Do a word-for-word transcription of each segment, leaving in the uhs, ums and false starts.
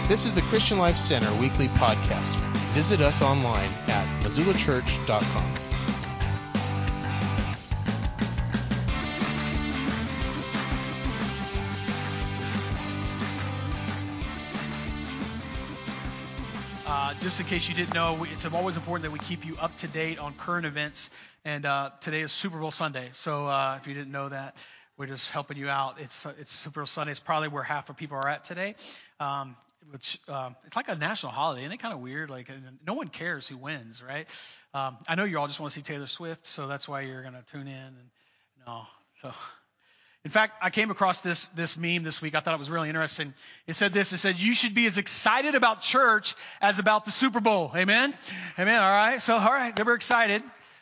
This is the Christian Life Center weekly podcast. Visit us online at missoula church dot com. Uh, just in case you didn't know, we, it's always important that we keep you up to date on current events. And uh, today is Super Bowl Sunday. So uh, if you didn't know that, we're just helping you out. It's it's Super Bowl Sunday. It's probably where half of people are at today. Um, which uh, it's like a national holiday. Isn't it kind of weird? Like no one cares who wins, right? Um, I know you all just want to see Taylor Swift, so that's why you're going to tune in. And no, so. In fact, I came across this this meme this week. I thought it was really interesting. It said this. It said, you should be as excited about church as about the Super Bowl. Amen? Amen. All right. So, all right. They were excited.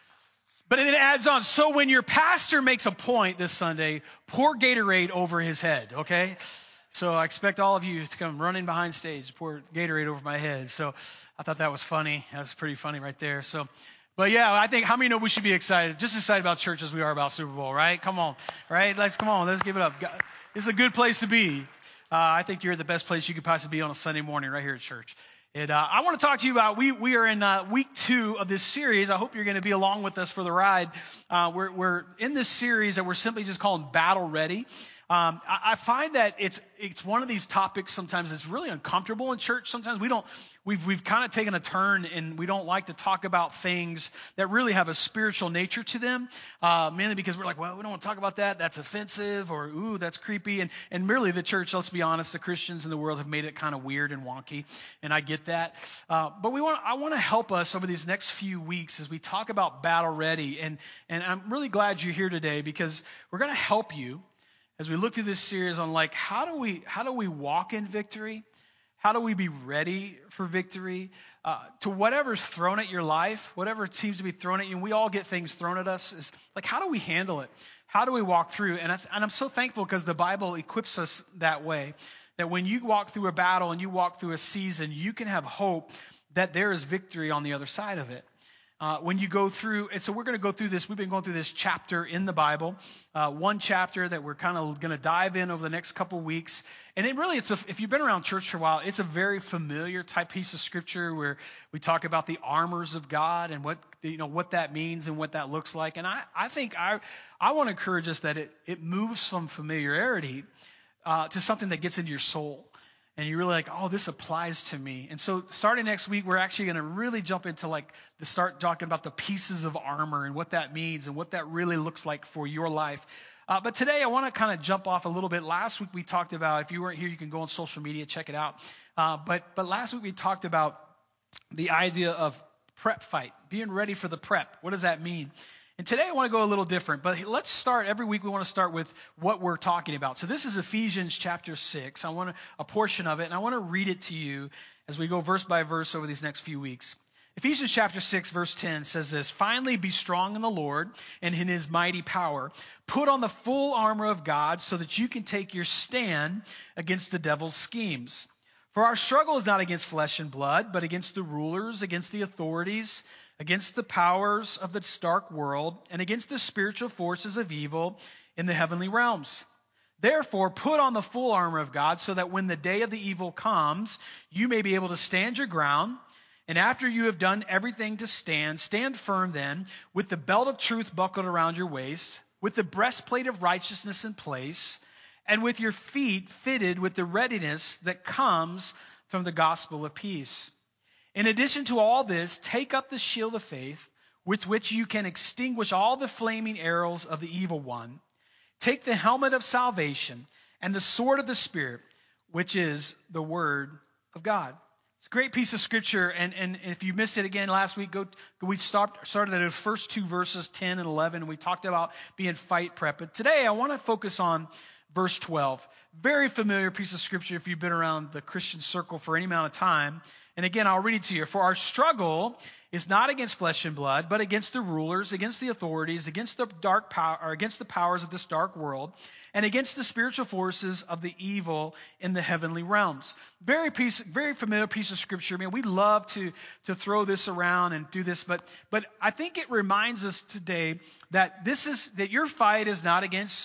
But then it adds on. So when your pastor makes a point this Sunday, pour Gatorade over his head. Okay? So I expect all of you to come running behind stage, pour Gatorade over my head. So I thought that was funny. That's pretty funny right there. So, but yeah, I think how many know we should be excited, just as excited about church as we are about Super Bowl, right? Come on, right? Let's come on, let's give it up. It's a good place to be. Uh, I think you're the best place you could possibly be on a Sunday morning, right here at church. And uh, I want to talk to you about, we we are in uh, week two of this series. I hope you're going to be along with us for the ride. Uh, we're we're in this series that we're simply just calling Battle Ready. Um, I, I find that it's it's one of these topics sometimes that's really uncomfortable in church. Sometimes we don't, we've we've kind of taken a turn and we don't like to talk about things that really have a spiritual nature to them, uh, mainly because we're like, well, we don't want to talk about that. That's offensive, or ooh, that's creepy. And and really the church, let's be honest, the Christians in the world have made it kind of weird and wonky, and I get that. Uh, but we want I want to help us over these next few weeks as we talk about Battle Ready. And and I'm really glad you're here today because we're going to help you as we look through this series on like how do we how do we walk in victory? How do we be ready for victory? Uh, to whatever's thrown at your life, whatever it seems to be thrown at you, and we all get things thrown at us, is like how do we handle it? How do we walk through? And, I, and I'm so thankful because the Bible equips us that way, that when you walk through a battle and you walk through a season, you can have hope that there is victory on the other side of it. Uh, when you go through, and so we're going to go through this, we've been going through this chapter in the Bible, uh, one chapter that we're kind of going to dive in over the next couple weeks. And it really, it's a, if you've been around church for a while, it's a very familiar type piece of scripture where we talk about the armors of God and what, you know, what that means and what that looks like. And I, I think I, I want to encourage us that it, it moves from familiarity uh, to something that gets into your soul. And you're really like, oh, this applies to me. And so starting next week, we're actually going to really jump into like the start talking about the pieces of armor and what that means and what that really looks like for your life. Uh, but today I want to kind of jump off a little bit. Last week we talked about, if you weren't here, you can go on social media, check it out. Uh, but but last week we talked about the idea of prep fight, being ready for the prep. What does that mean? And today I want to go a little different, but let's start, every week we want to start with what we're talking about. So this is Ephesians chapter six. I want to, a portion of it, and I want to read it to you as we go verse by verse over these next few weeks. Ephesians chapter six, verse ten says this, finally be strong in the Lord and in his mighty power. Put on the full armor of God so that you can take your stand against the devil's schemes. For our struggle is not against flesh and blood, but against the rulers, against the authorities, against the powers of this dark world, and against the spiritual forces of evil in the heavenly realms. Therefore, put on the full armor of God so that when the day of the evil comes, you may be able to stand your ground. And after you have done everything to stand, stand firm then, with the belt of truth buckled around your waist, with the breastplate of righteousness in place, and with your feet fitted with the readiness that comes from the gospel of peace. In addition to all this, take up the shield of faith, with which you can extinguish all the flaming arrows of the evil one. Take the helmet of salvation and the sword of the Spirit, which is the word of God. It's a great piece of scripture, and, and if you missed it again last week, go. we start, started at the first two verses, ten and eleven, and we talked about being fight prep. But today I want to focus on verse twelve. Very familiar piece of scripture if you've been around the Christian circle for any amount of time. And again, I'll read it to you. For our struggle is not against flesh and blood, but against the rulers, against the authorities, against the dark power, or against the powers of this dark world, and against the spiritual forces of the evil in the heavenly realms. Very piece, very familiar piece of scripture. I mean, we love to to throw this around and do this, but but I think it reminds us today that this is that your fight is not against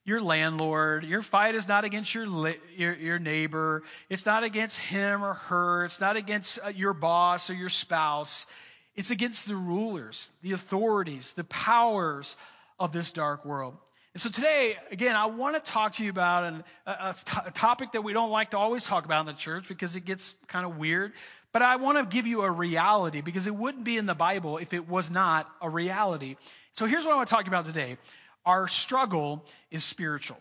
your landlord. Your fight is not against your, li- your your neighbor. It's not against him or her. It's not against uh, your boss or your spouse. It's against the rulers, the authorities, the powers of this dark world. And so today, again, I want to talk to you about an, a, a, a topic that we don't like to always talk about in the church because it gets kind of weird. But I want to give you a reality because it wouldn't be in the Bible if it was not a reality. So here's what I want to talk about today. Our struggle is spiritual.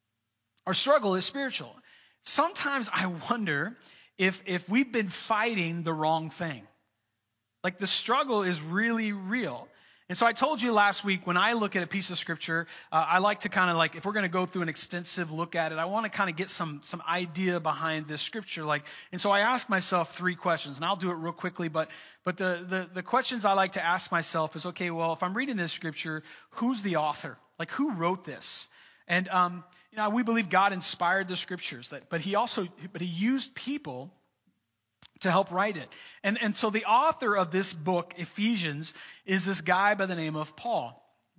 Our struggle is spiritual. Sometimes I wonder if if we've been fighting the wrong thing. Like the struggle is really real. And so I told you last week, when I look at a piece of scripture, uh, I like to kind of like, if we're going to go through an extensive look at it, I want to kind of get some some idea behind this scripture. Like, and so I ask myself three questions, and I'll do it real quickly. But but the the the questions I like to ask myself is, okay, well, if I'm reading this scripture, who's the author? Like, who wrote this? And um, you know, we believe God inspired the scriptures, that, but He also but He used people to help write it. And and so the author of this book, Ephesians, is this guy by the name of Paul.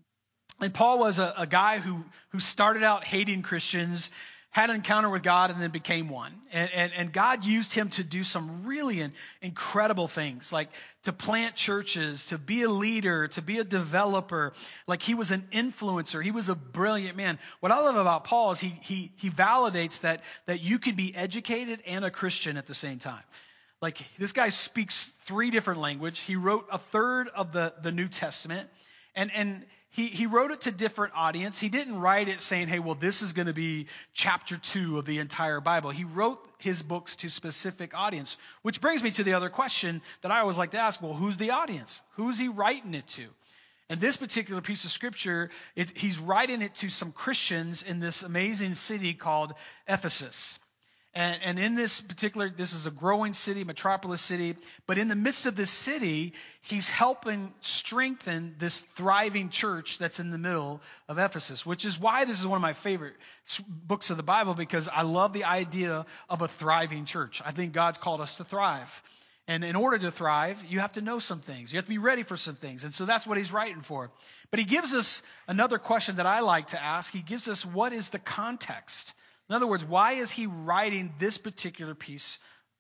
And Paul was a, a guy who who started out hating Christians, had an encounter with God, and then became one. And and, and God used him to do some really in, incredible things, like to plant churches, to be a leader, to be a developer. Like he was an influencer. He was a brilliant man. What I love about Paul is he he he validates that that you can be educated and a Christian at the same time. Like, this guy speaks three different languages. He wrote a third of the, the New Testament, and, and he, he wrote it to different audience. He didn't write it saying, hey, well, this is going to be chapter two of the entire Bible. He wrote his books to specific audience, which brings me to the other question that I always like to ask. Well, who's the audience? Who's he writing it to? And this particular piece of scripture, it, he's writing it to some Christians in this amazing city called Ephesus. And, and in this particular, this is a growing city, metropolis city, but in the midst of this city, he's helping strengthen this thriving church that's in the middle of Ephesus, which is why this is one of my favorite books of the Bible, because I love the idea of a thriving church. I think God's called us to thrive. And in order to thrive, you have to know some things. You have to be ready for some things. And so that's what he's writing for. But he gives us another question that I like to ask. He gives us, what is the context? In other words, why is he writing this particular piece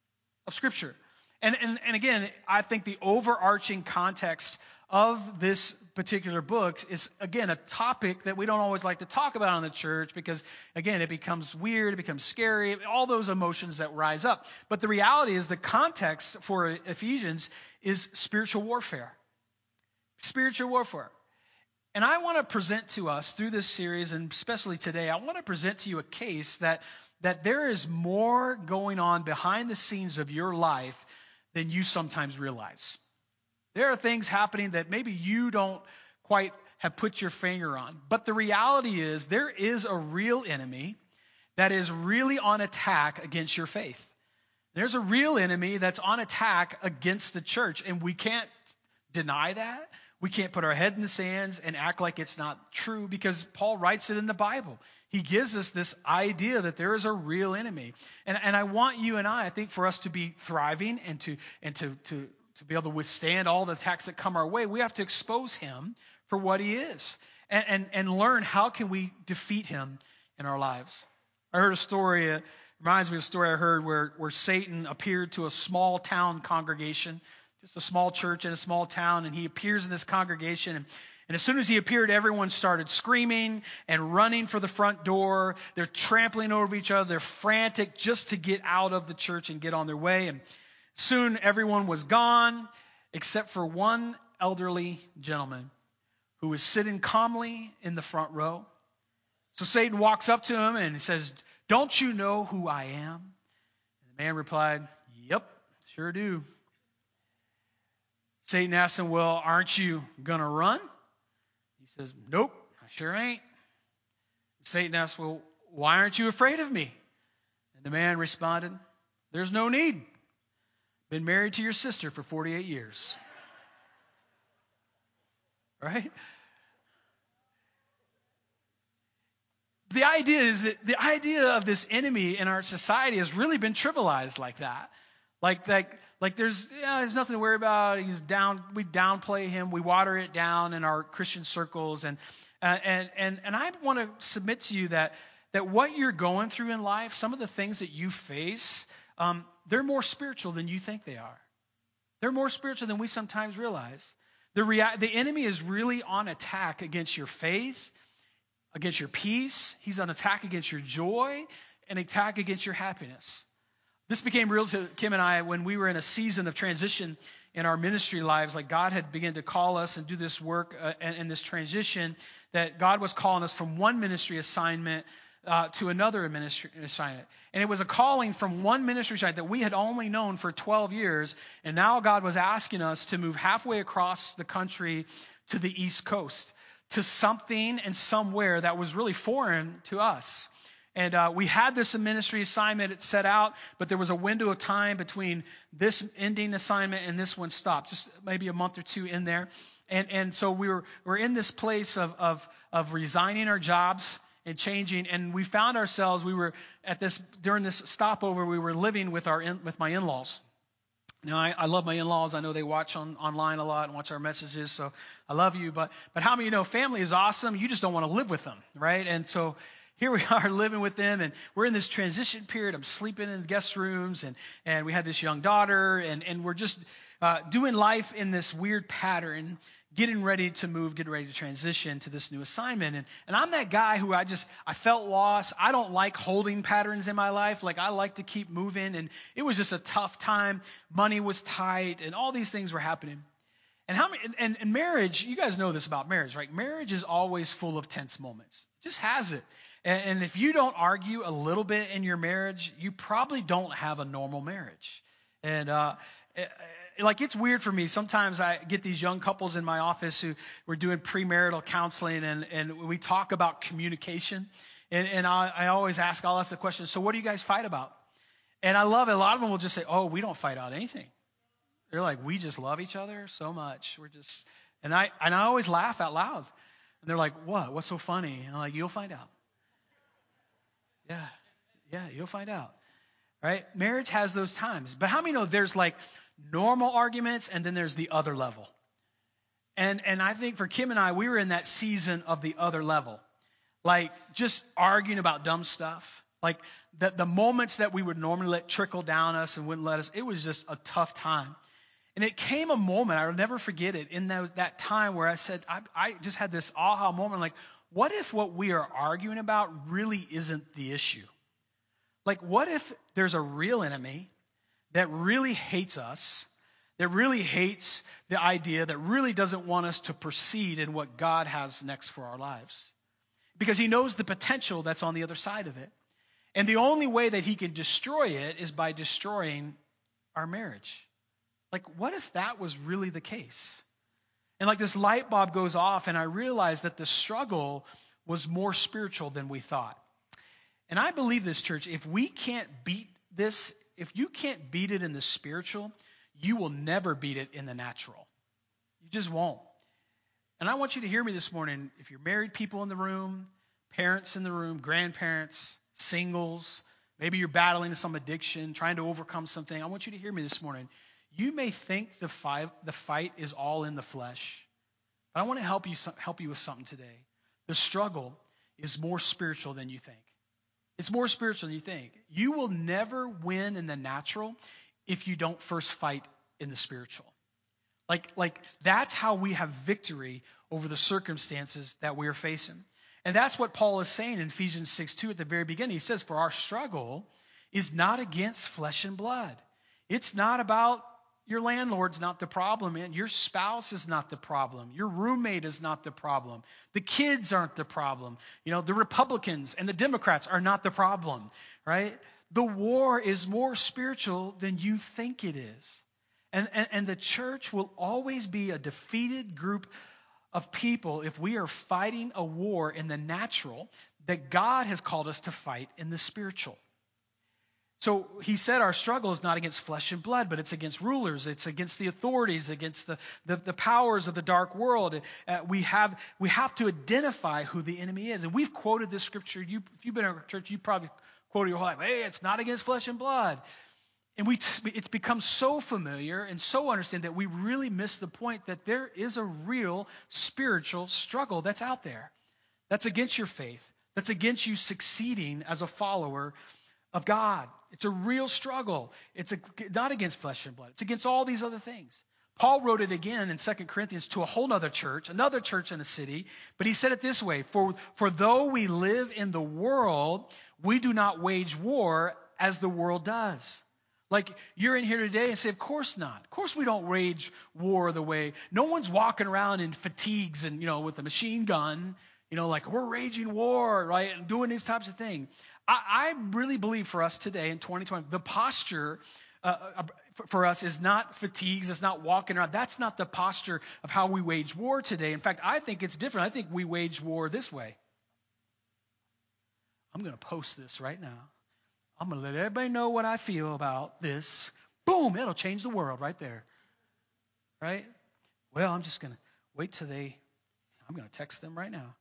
of scripture? And, and, and again, I think the overarching context of this particular book is, again, a topic that we don't always like to talk about in the church because, again, it becomes weird, it becomes scary, all those emotions that rise up. But the reality is the context for Ephesians is spiritual warfare. Spiritual warfare. And I want to present to us through this series, and especially today, I want to present to you a case that, that there is more going on behind the scenes of your life than you sometimes realize. There are things happening that maybe you don't quite have put your finger on. But the reality is there is a real enemy that is really on attack against your faith. There's a real enemy that's on attack against the church, and we can't deny that. We can't put our head in the sands and act like it's not true because Paul writes it in the Bible. He gives us this idea that there is a real enemy. And, and I want you and I, I think for us to be thriving and to and to, to, to be able to withstand all the attacks that come our way, we have to expose him for what he is and, and, and learn how can we defeat him in our lives. I heard a story, it reminds me of a story I heard where, where Satan appeared to a small town congregation, just a small church in a small town, and he appears in this congregation. And, and as soon as he appeared, everyone started screaming and running for the front door. They're trampling over each other. They're frantic just to get out of the church and get on their way. And soon everyone was gone except for one elderly gentleman who was sitting calmly in the front row. So Satan walks up to him and he says, "Don't you know who I am?" And the man replied, "Yep, sure do." Satan asks him, "Well, aren't you going to run?" He says, "Nope, I sure ain't." Satan asks, "Well, why aren't you afraid of me?" And the man responded, "There's no need. Been married to your sister for forty-eight years. Right? The idea is that the idea of this enemy in our society has really been trivialized like that. Like, like, like there's, yeah, there's nothing to worry about. He's down. We downplay him. We water it down in our Christian circles. And, Uh, and and and I want to submit to you that that what you're going through in life, some of the things that you face, um, they're more spiritual than you think they are. They're more spiritual than we sometimes realize. The rea- the enemy is really on attack against your faith, against your peace. He's on attack against your joy, and attack against your happiness. This became real to Kim and I when we were in a season of transition in our ministry lives. Like God had begun to call us and do this work uh, and, and this transition, that God was calling us from one ministry assignment uh, to another ministry assignment. And it was a calling from one ministry assignment that we had only known for twelve years. And now God was asking us to move halfway across the country to the East Coast, to something and somewhere that was really foreign to us. And uh, we had this ministry assignment set out, but there was a window of time between this ending assignment and this one stopped, just maybe a month or two in there. And and so we were we're in this place of of of resigning our jobs and changing, and we found ourselves we were at this during this stopover we were living with our in, with my in-laws. Now I, I love my in-laws. I know they watch on online a lot and watch our messages, so I love you. But but how many of you know family is awesome? You just don't want to live with them, right? And so here we are living with them, and we're in this transition period. I'm sleeping in guest rooms, and, and we had this young daughter, and, and we're just uh, doing life in this weird pattern, getting ready to move, getting ready to transition to this new assignment. And, and I'm that guy who I just, I felt lost. I don't like holding patterns in my life. Like I like to keep moving, and it was just a tough time. Money was tight, and all these things were happening. And how many, and, and marriage, you guys know this about marriage, right? Marriage is always full of tense moments. It just has it. And, and if you don't argue a little bit in your marriage, you probably don't have a normal marriage. And uh, it, like it's weird for me. Sometimes I get these young couples in my office who we're doing premarital counseling, and, and we talk about communication. And, and I, I always ask, I'll ask the question, so what do you guys fight about? And I love it. A lot of them will just say, oh, we don't fight out anything. They're like, we just love each other so much. We're just, and I and I always laugh out loud. And they're like, what? What's so funny? And I'm like, you'll find out. Yeah, yeah, you'll find out. Right? Marriage has those times. But how many know there's like normal arguments and then there's the other level? And and I think for Kim and I, we were in that season of the other level. Like just arguing about dumb stuff. Like the, the moments that we would normally let trickle down us and wouldn't let us, it was just a tough time. And it came a moment, I will never forget it, in that, that time where I said, I, I just had this aha moment, like, what if what we are arguing about really isn't the issue? Like, what if there's a real enemy that really hates us, that really hates the idea, that really doesn't want us to proceed in what God has next for our lives? Because he knows the potential that's on the other side of it. And the only way that he can destroy it is by destroying our marriage. Like, what if that was really the case? And like this light bulb goes off, and I realized that the struggle was more spiritual than we thought. And I believe this, church, if we can't beat this, if you can't beat it in the spiritual, you will never beat it in the natural. You just won't. And I want you to hear me this morning. If you're married people in the room, parents in the room, grandparents, singles, maybe you're battling some addiction, trying to overcome something, I want you to hear me this morning. You may think the fight, the fight is all in the flesh, but I want to help you help you with something today. The struggle is more spiritual than you think. It's more spiritual than you think. You will never win in the natural if you don't first fight in the spiritual. Like, like that's how we have victory over the circumstances that we are facing. And that's what Paul is saying in Ephesians six two at the very beginning. He says, for our struggle is not against flesh and blood. It's not about your landlord's not the problem, man. Your spouse is not the problem. Your roommate is not the problem. The kids aren't the problem. You know, the Republicans and the Democrats are not the problem, right? The war is more spiritual than you think it is. And, and, and the church will always be a defeated group of people if we are fighting a war in the natural that God has called us to fight in the spiritual. So he said our struggle is not against flesh and blood, but it's against rulers. It's against the authorities, against the, the, the powers of the dark world. Uh, we have we have to identify who the enemy is. And we've quoted this scripture. You, if you've been in our church, you probably quoted your whole life. Hey, it's not against flesh and blood. And we it's become so familiar and so understand that we really miss the point that there is a real spiritual struggle that's out there. That's against your faith. That's against you succeeding as a follower of God. It's a real struggle. It's a, not against flesh and blood. It's against all these other things. Paul wrote it again in Second Corinthians to a whole other church, another church in a city, but he said it this way, for, for though we live in the world, we do not wage war as the world does. Like, you're in here today and say, of course not. Of course we don't wage war the way, no one's walking around in fatigues and, you know, with a machine gun, you know, like we're raging war, right, and doing these types of things. I, I really believe for us today in twenty twenty, the posture Uh, for us is not fatigues, it's not walking around. That's not the posture of how we wage war today. In fact, I think it's different. I think we wage war this way. I'm going to post this right now. I'm going to let everybody know what I feel about this. Boom, it'll change the world right there. Right? Well, I'm just going to wait till they, I'm going to text them right now.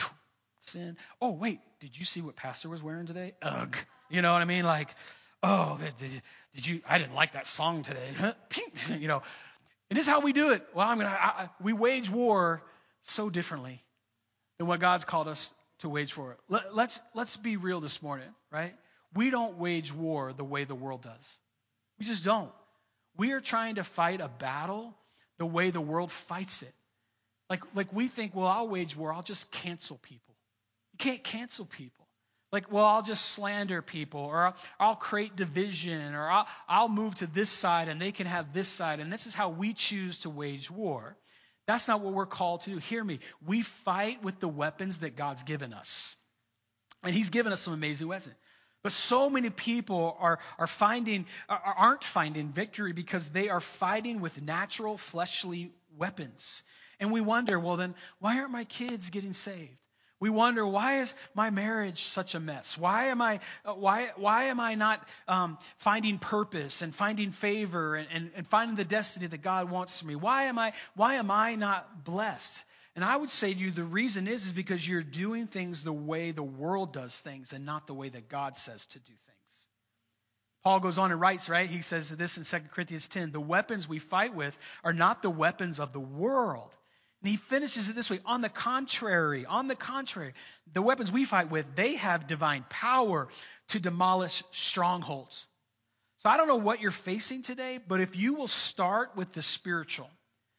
Sin. Oh, wait, did you see what Pastor was wearing today? Ugh. You know what I mean? Like, oh, did you, did you, I didn't like that song today. You know, and this is how we do it. Well, I'm going to, we wage war so differently than what God's called us to wage war. Let, let's, let's be real this morning, right? We don't wage war the way the world does. We just don't. We are trying to fight a battle the way the world fights it. Like, like we think, well, I'll wage war. I'll just cancel people. You can't cancel people. Like, well, I'll just slander people, or I'll, I'll create division, or I'll, I'll move to this side and they can have this side. And this is how we choose to wage war. That's not what we're called to do. Hear me. We fight with the weapons that God's given us. And he's given us some amazing weapons. But so many people are, are finding, are, aren't finding victory because they are fighting with natural fleshly weapons. And we wonder, well, then why aren't my kids getting saved? We wonder, why is my marriage such a mess? Why am I uh, why why am I not um, finding purpose and finding favor and, and, and finding the destiny that God wants for me? Why am I why am I not blessed? And I would say to you, the reason is is because you're doing things the way the world does things and not the way that God says to do things. Paul goes on and writes, right? He says this in Second Corinthians ten, the weapons we fight with are not the weapons of the world. And he finishes it this way, on the contrary, on the contrary, the weapons we fight with, they have divine power to demolish strongholds. So I don't know what you're facing today, but if you will start with the spiritual,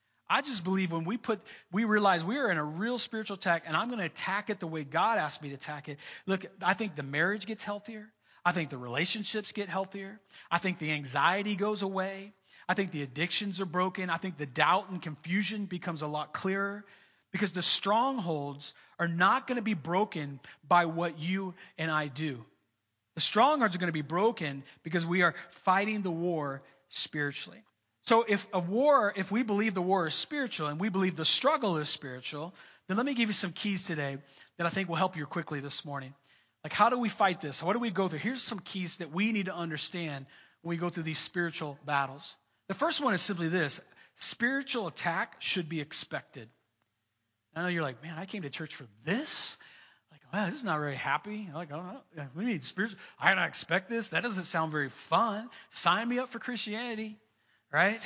I just believe when we put, we realize we are in a real spiritual attack, and I'm going to attack it the way God asked me to attack it. Look, I think the marriage gets healthier. I think the relationships get healthier. I think the anxiety goes away. I think the addictions are broken. I think the doubt and confusion becomes a lot clearer because the strongholds are not going to be broken by what you and I do. The strongholds are going to be broken because we are fighting the war spiritually. So if a war, if we believe the war is spiritual and we believe the struggle is spiritual, then let me give you some keys today that I think will help you quickly this morning. Like, how do we fight this? What do we go through? Here's some keys that we need to understand when we go through these spiritual battles. The first one is simply this. Spiritual attack should be expected. I know you're like, man, I came to church for this? Like, well, this is not very happy. Like, oh, we need spiritual. I don't expect this. That doesn't sound very fun. Sign me up for Christianity, right?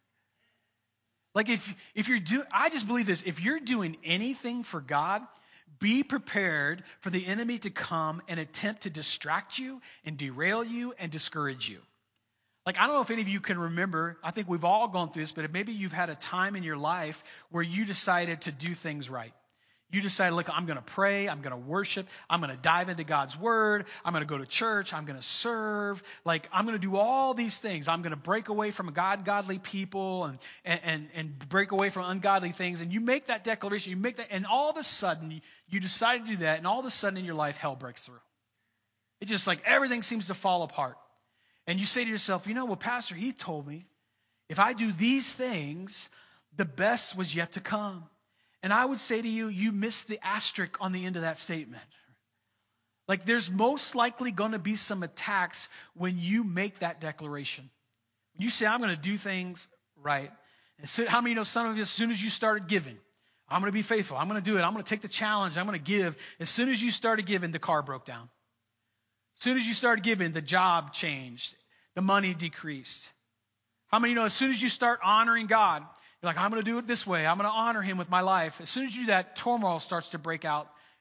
Like, if if you're doing, I just believe this. If you're doing anything for God, be prepared for the enemy to come and attempt to distract you and derail you and discourage you. Like, I don't know if any of you can remember, I think we've all gone through this, but maybe you've had a time in your life where you decided to do things right. You decided, look, I'm going to pray, I'm going to worship, I'm going to dive into God's word, I'm going to go to church, I'm going to serve, like, I'm going to do all these things. I'm going to break away from God, godly people and, and, and break away from ungodly things. And you make that declaration, you make that, and all of a sudden, you, you decide to do that, and all of a sudden in your life, hell breaks through. It just like everything seems to fall apart. And you say to yourself, you know, well, Pastor, he told me if I do these things, the best was yet to come. And I would say to you, you missed the asterisk on the end of that statement. Like, there's most likely going to be some attacks when you make that declaration. When you say, I'm going to do things right. And so, how many know some of you, as soon as you started giving, I'm going to be faithful, I'm going to do it, I'm going to take the challenge, I'm going to give. As soon as you started giving, the car broke down. As soon as you started giving, the job changed. The money decreased. How many know as soon as you start honoring God, you're like, I'm going to do it this way. I'm going to honor him with my life. As soon as you do that, turmoil starts to break out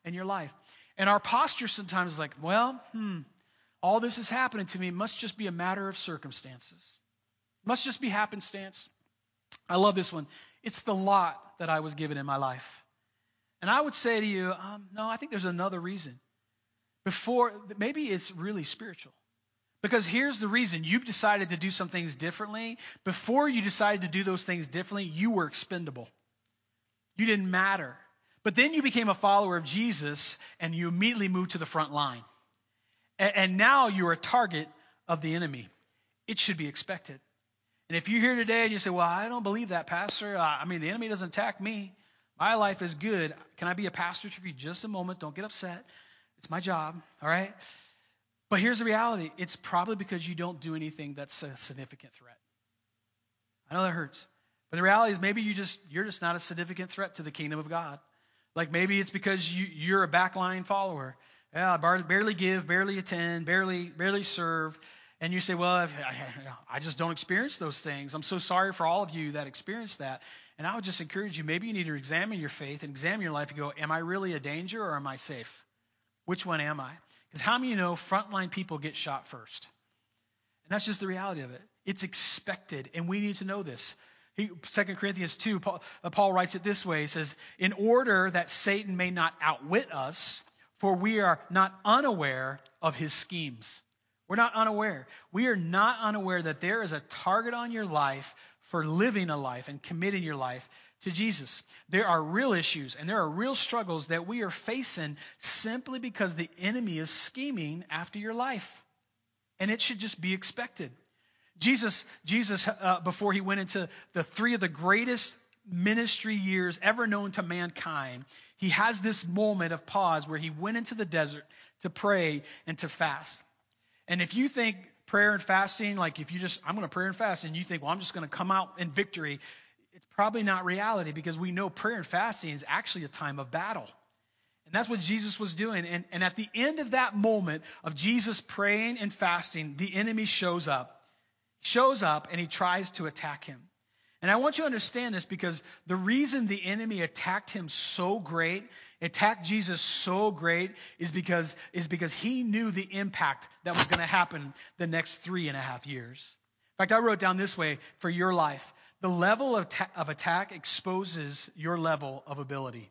in your life. And our posture sometimes is like, well, hmm, all this is happening to me. It must just be a matter of circumstances. It must just be happenstance. I love this one. It's the lot that I was given in my life. And I would say to you, um, no, I think there's another reason. Before, maybe it's really spiritual. Because here's the reason. You've decided to do some things differently. Before you decided to do those things differently, you were expendable. You didn't matter. But then you became a follower of Jesus, and you immediately moved to the front line. And, and now you're a target of the enemy. It should be expected. And if you're here today and you say, well, I don't believe that, Pastor. I mean, the enemy doesn't attack me. My life is good. Can I be a pastor for you just a moment? Don't get upset. It's my job, all right? But here's the reality. It's probably because you don't do anything that's a significant threat. I know that hurts. But the reality is maybe you just, you're just not a significant threat to the kingdom of God. Like maybe it's because you, you're a backline follower. Yeah, I barely give, barely attend, barely barely serve. And you say, well, if, I, I just don't experience those things. I'm so sorry for all of you that experience that. And I would just encourage you, maybe you need to examine your faith and examine your life and go, am I really a danger or am I safe? Which one am I? Because how many of you know frontline people get shot first? And that's just the reality of it. It's expected, and we need to know this. He, Second Corinthians two, Paul, uh, Paul writes it this way. He says, in order that Satan may not outwit us, for we are not unaware of his schemes. We're not unaware. We are not unaware that there is a target on your life for living a life and committing your life to Jesus. There are real issues and there are real struggles that we are facing simply because the enemy is scheming after your life. And it should just be expected. Jesus, Jesus, uh, before he went into the three of the greatest ministry years ever known to mankind, he has this moment of pause where he went into the desert to pray and to fast. And if you think prayer and fasting, like if you just, I'm going to pray and fast, and you think, well, I'm just going to come out in victory, it's probably not reality, because we know prayer and fasting is actually a time of battle. And that's what Jesus was doing. And, and at the end of that moment of Jesus praying and fasting, the enemy shows up. Shows up and he tries to attack him. And I want you to understand this, because the reason the enemy attacked him so great, attacked Jesus so great, is because, is because he knew the impact that was going to happen the next three and a half years. In fact, I wrote down this way for your life. The level of, ta- of attack exposes your level of ability.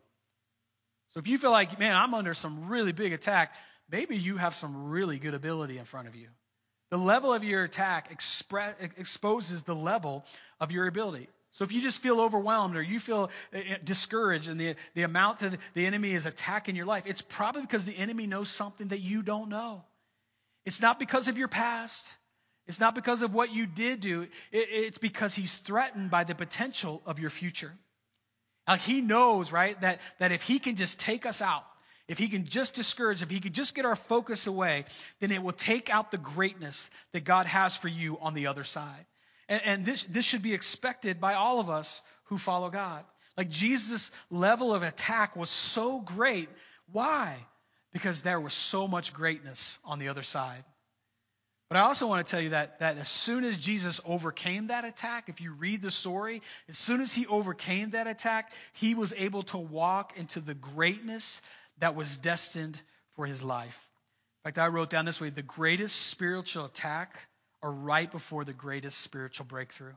So if you feel like, man, I'm under some really big attack, maybe you have some really good ability in front of you. The level of your attack expre- exposes the level of your ability. So if you just feel overwhelmed or you feel discouraged and the, the amount that the enemy is attacking your life, it's probably because the enemy knows something that you don't know. It's not because of your past. It's not because of what you did do. It, it's because he's threatened by the potential of your future. Like he knows, right, that, that if he can just take us out, if he can just discourage, if he can just get our focus away, then it will take out the greatness that God has for you on the other side. And, and this, this should be expected by all of us who follow God. Like Jesus' level of attack was so great. Why? Because there was so much greatness on the other side. But I also want to tell you that, that as soon as Jesus overcame that attack, if you read the story, as soon as he overcame that attack, he was able to walk into the greatness that was destined for his life. In fact, I wrote down this way: the greatest spiritual attack are right before the greatest spiritual breakthrough.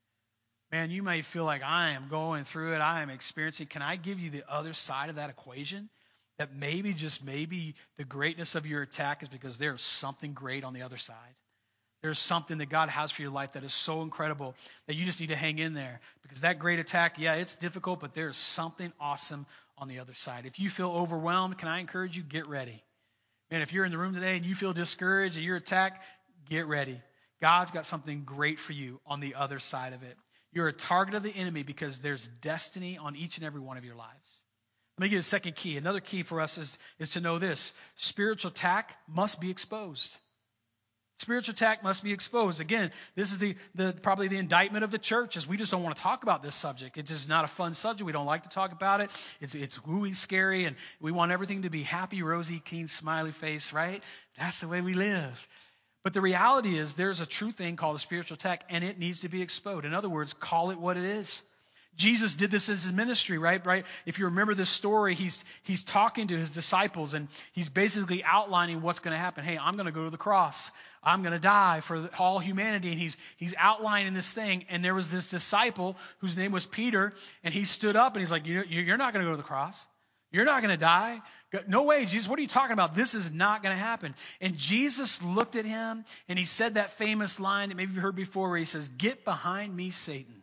Man, you may feel like I am going through it, I am experiencing. Can I give you the other side of that equation? That maybe, just maybe, the greatness of your attack is because there's something great on the other side. There's something that God has for your life that is so incredible that you just need to hang in there. Because that great attack, yeah, it's difficult, but there's something awesome on the other side. If you feel overwhelmed, can I encourage you, get ready. Man, if you're in the room today and you feel discouraged and you're attacked, get ready. God's got something great for you on the other side of it. You're a target of the enemy because there's destiny on each and every one of your lives. Let me give you a second key. Another key for us is, is to know this. Spiritual attack must be exposed. Spiritual attack must be exposed. Again, this is the, the probably the indictment of the church, is we just don't want to talk about this subject. It's just not a fun subject. We don't like to talk about it. It's it's wooey, scary, and we want everything to be happy, rosy, keen, smiley face, right? That's the way we live. But the reality is there's a true thing called a spiritual attack, and it needs to be exposed. In other words, call it what it is. Jesus did this in his ministry, right? Right. If you remember this story, he's he's talking to his disciples and he's basically outlining what's going to happen. Hey, I'm going to go to the cross. I'm going to die for all humanity. And he's he's outlining this thing. And there was this disciple whose name was Peter, and he stood up and he's like, you, you're not going to go to the cross. You're not going to die. No way, Jesus. What are you talking about? This is not going to happen. And Jesus looked at him and he said that famous line that maybe you've heard before where he says, "Get behind me, Satan."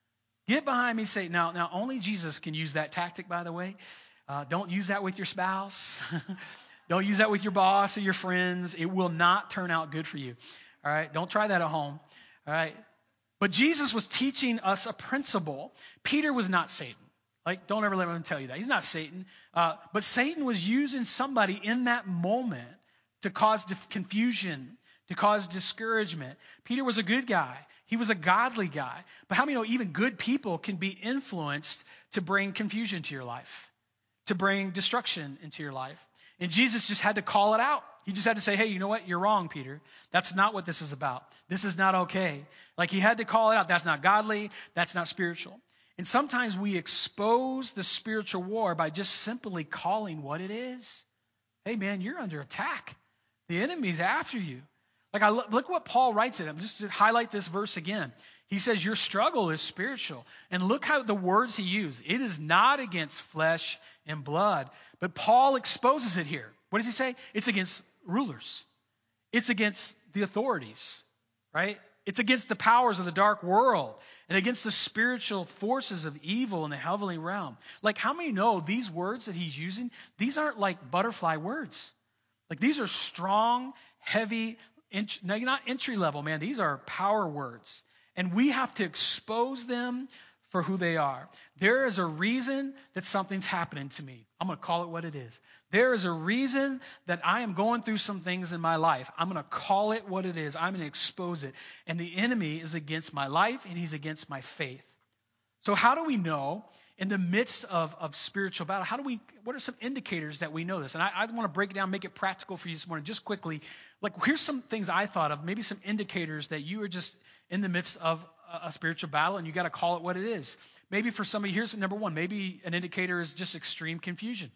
Get behind me, Satan. Now, now only Jesus can use that tactic, by the way. Uh, don't use that with your spouse. Don't use that with your boss or your friends. It will not turn out good for you. All right? Don't try that at home. All right? But Jesus was teaching us a principle. Peter was not Satan. Like, don't ever let him tell you that. He's not Satan. Uh, but Satan was using somebody in that moment to cause confusion, to cause discouragement. Peter was a good guy. He was a godly guy. But how many know even good people can be influenced to bring confusion to your life, to bring destruction into your life? And Jesus just had to call it out. He just had to say, hey, you know what? You're wrong, Peter. That's not what this is about. This is not okay. Like, he had to call it out. That's not godly. That's not spiritual. And sometimes we expose the spiritual war by just simply calling what it is. Hey, man, you're under attack. The enemy's after you. Like, I look, look what Paul writes it. I'm just to highlight this verse again. He says, your struggle is spiritual. And look how the words he used. It is not against flesh and blood. But Paul exposes it here. What does he say? It's against rulers. It's against the authorities, right? It's against the powers of the dark world and against the spiritual forces of evil in the heavenly realm. Like, how many know these words that he's using, these aren't like butterfly words. Like, these are strong, heavy, ent- no, not entry level, man. These are power words. And we have to expose them for who they are. There is a reason that something's happening to me. I'm going to call it what it is. There is a reason that I am going through some things in my life. I'm going to call it what it is. I'm going to expose it. And the enemy is against my life, and he's against my faith. So how do we know in the midst of, of spiritual battle, how do we, what are some indicators that we know this? And I, I want to break it down, make it practical for you this morning, just quickly. Like, here's some things I thought of, maybe some indicators that you are just in the midst of a spiritual battle, and you got to call it what it is. Maybe for somebody, here's number one. Maybe an indicator is just extreme confusion.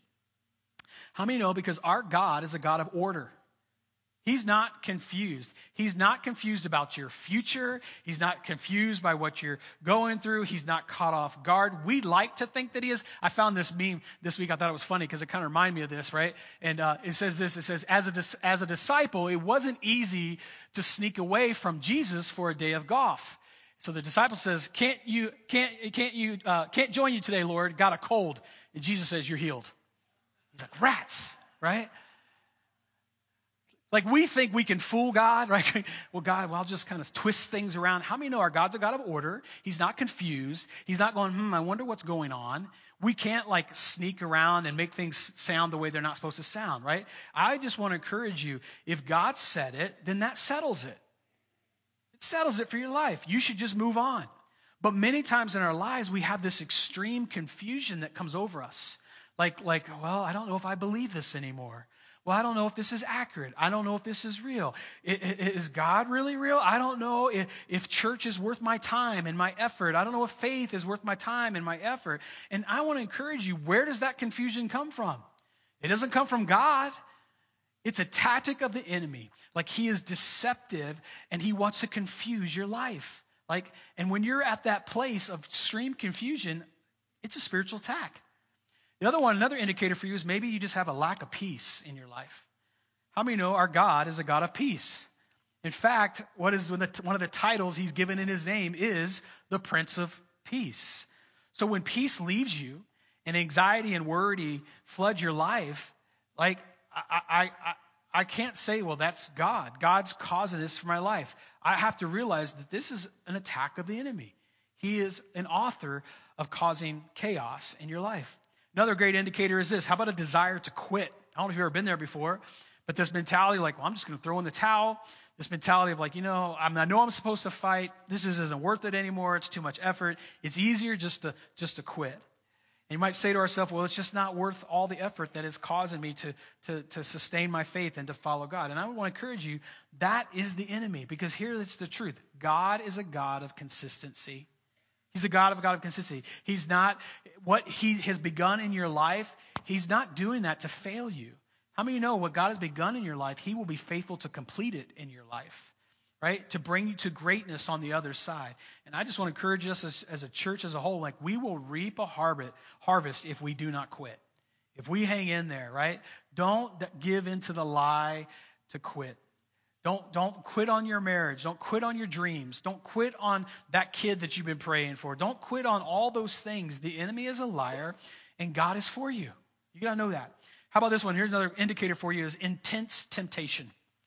How many know? Because our God is a God of order. He's not confused. He's not confused about your future. He's not confused by what you're going through. He's not caught off guard. We like to think that he is. I found this meme this week. I thought it was funny because it kind of reminded me of this, right? And uh, it says this. It says, as a, as a disciple, it wasn't easy to sneak away from Jesus for a day of golf. So the disciple says, can't you, can't, can't you, uh, can't join you today, Lord. Got a cold. And Jesus says, you're healed. He's like, rats, right? Like, we think we can fool God, right? Well, God, well, I'll just kind of twist things around. How many know our God's a God of order? He's not confused. He's not going, hmm, I wonder what's going on. We can't, like, sneak around and make things sound the way they're not supposed to sound, right? I just want to encourage you, if God said it, then that settles it. It settles it for your life. You should just move on. But many times in our lives, we have this extreme confusion that comes over us. Like, like, well, I don't know if I believe this anymore. Well, I don't know if this is accurate. I don't know if this is real. Is God really real? I don't know if, if church is worth my time and my effort. I don't know if faith is worth my time and my effort. And I want to encourage you, where does that confusion come from? It doesn't come from God. It's a tactic of the enemy. Like, he is deceptive and he wants to confuse your life. Like, and when you're at that place of extreme confusion, it's a spiritual attack. The other one, another indicator for you is maybe you just have a lack of peace in your life. How many know our God is a God of peace? In fact, what is one of the titles he's given in his name is the Prince of Peace. So when peace leaves you and anxiety and worry flood your life, like I, I, I, I can't say, well, that's God. God's causing this for my life. I have to realize that this is an attack of the enemy. He is an author of causing chaos in your life. Another great indicator is this. How about a desire to quit? I don't know if you've ever been there before, but this mentality like, well, I'm just going to throw in the towel. This mentality of like, you know, I'm, I know I'm supposed to fight. This just isn't worth it anymore. It's too much effort. It's easier just to just to quit. And you might say to ourselves, well, it's just not worth all the effort that it's causing me to, to, to sustain my faith and to follow God. And I want to encourage you, that is the enemy, because here it's the truth. God is a God of consistency. He's a God of a God of consistency. He's not, what he has begun in your life, he's not doing that to fail you. How many of you know what God has begun in your life, he will be faithful to complete it in your life, right? To bring you to greatness on the other side. And I just want to encourage us as, as a church as a whole, like we will reap a harvest, harvest if we do not quit. If we hang in there, right? Don't give into the lie to quit. Don't, don't quit on your marriage. Don't quit on your dreams. Don't quit on that kid that you've been praying for. Don't quit on all those things. The enemy is a liar, and God is for you. You got to know that. How about this one? Here's another indicator for you is intense temptation.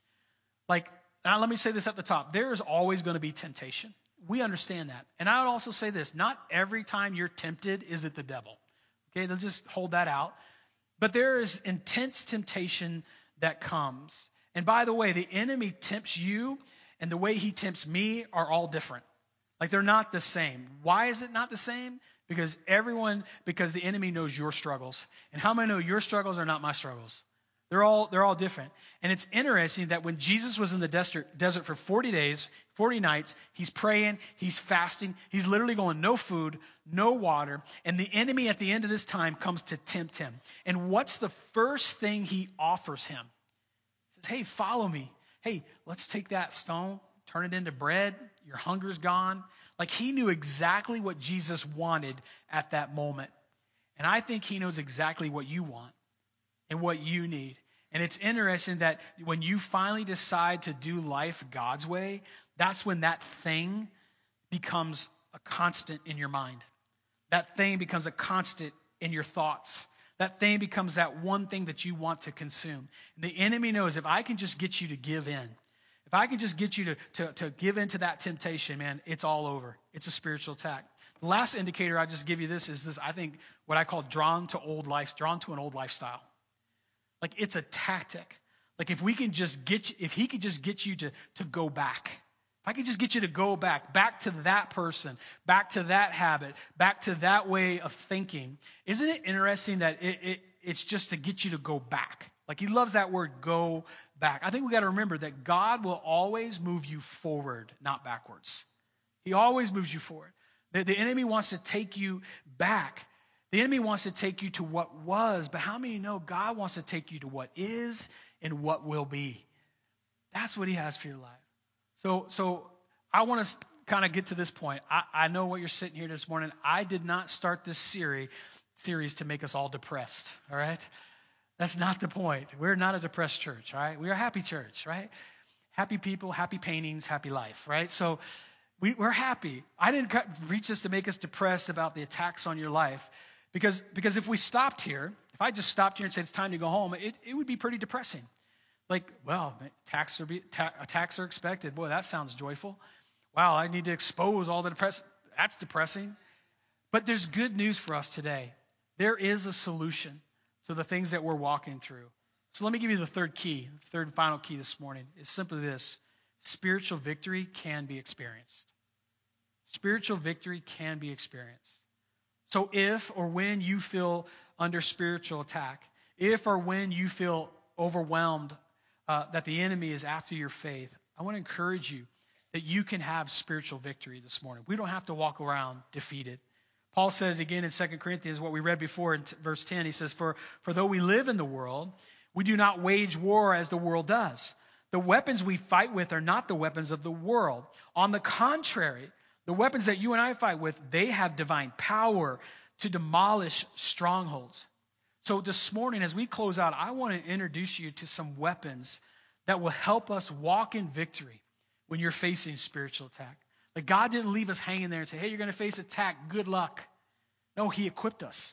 Like, now let me say this at the top. There is always going to be temptation. We understand that. And I would also say this. Not every time you're tempted is it the devil. Okay, they'll just hold that out. But there is intense temptation that comes. And by the way, the enemy tempts you, and the way he tempts me are all different. Like they're not the same. Why is it not the same? Because everyone, because the enemy knows your struggles. And how many know your struggles are not my struggles? They're all they're all different. And it's interesting that when Jesus was in the desert, desert for forty days, forty nights, he's praying, he's fasting, he's literally going no food, no water, and the enemy at the end of this time comes to tempt him. And what's the first thing he offers him? He says, hey, follow me. Hey, let's take that stone, turn it into bread. Your hunger's gone. Like he knew exactly what Jesus wanted at that moment. And I think he knows exactly what you want and what you need. And it's interesting that when you finally decide to do life God's way, that's when that thing becomes a constant in your mind. That thing becomes a constant in your thoughts. That thing becomes that one thing that you want to consume. And the enemy knows if I can just get you to give in, if I can just get you to, to, to give into that temptation, man, it's all over. It's a spiritual attack. The last indicator I just give you this is this, I think, what I call drawn to old life, drawn to an old lifestyle. Like it's a tactic. Like if we can just get you, if he could just get you to, to go back. If I could just get you to go back, back to that person, back to that habit, back to that way of thinking. Isn't it interesting that it, it it's just to get you to go back? Like he loves that word, go back. I think we got to remember that God will always move you forward, not backwards. He always moves you forward. The, the enemy wants to take you back. The enemy wants to take you to what was, but how many know God wants to take you to what is and what will be? That's what he has for your life. So, so I want to kind of get to this point. I, I know what you're sitting here this morning. I did not start this series, series to make us all depressed, all right? That's not the point. We're not a depressed church, all right? We're a happy church, right? Happy people, happy paintings, happy life, right? So we, we're happy. I didn't reach this to make us depressed about the attacks on your life because, because if we stopped here, if I just stopped here and said it's time to go home, it, it would be pretty depressing. Like, well, attacks are, be, ta- attacks are expected. Boy, that sounds joyful. Wow, I need to expose all the depressed. That's depressing. But there's good news for us today. There is a solution to the things that we're walking through. So let me give you the third key, the third and final key this morning. It's simply this. Spiritual victory can be experienced. Spiritual victory can be experienced. So if or when you feel under spiritual attack, if or when you feel overwhelmed uh, that the enemy is after your faith, I want to encourage you that you can have spiritual victory this morning. We don't have to walk around defeated. Paul said it again in Second Corinthians, what we read before in t- verse ten. He says, for, for though we live in the world, we do not wage war as the world does. The weapons we fight with are not the weapons of the world. On the contrary, the weapons that you and I fight with, they have divine power to demolish strongholds. So this morning, as we close out, I want to introduce you to some weapons that will help us walk in victory when you're facing spiritual attack. Like God didn't leave us hanging there and say, hey, you're going to face attack. Good luck. No, he equipped us.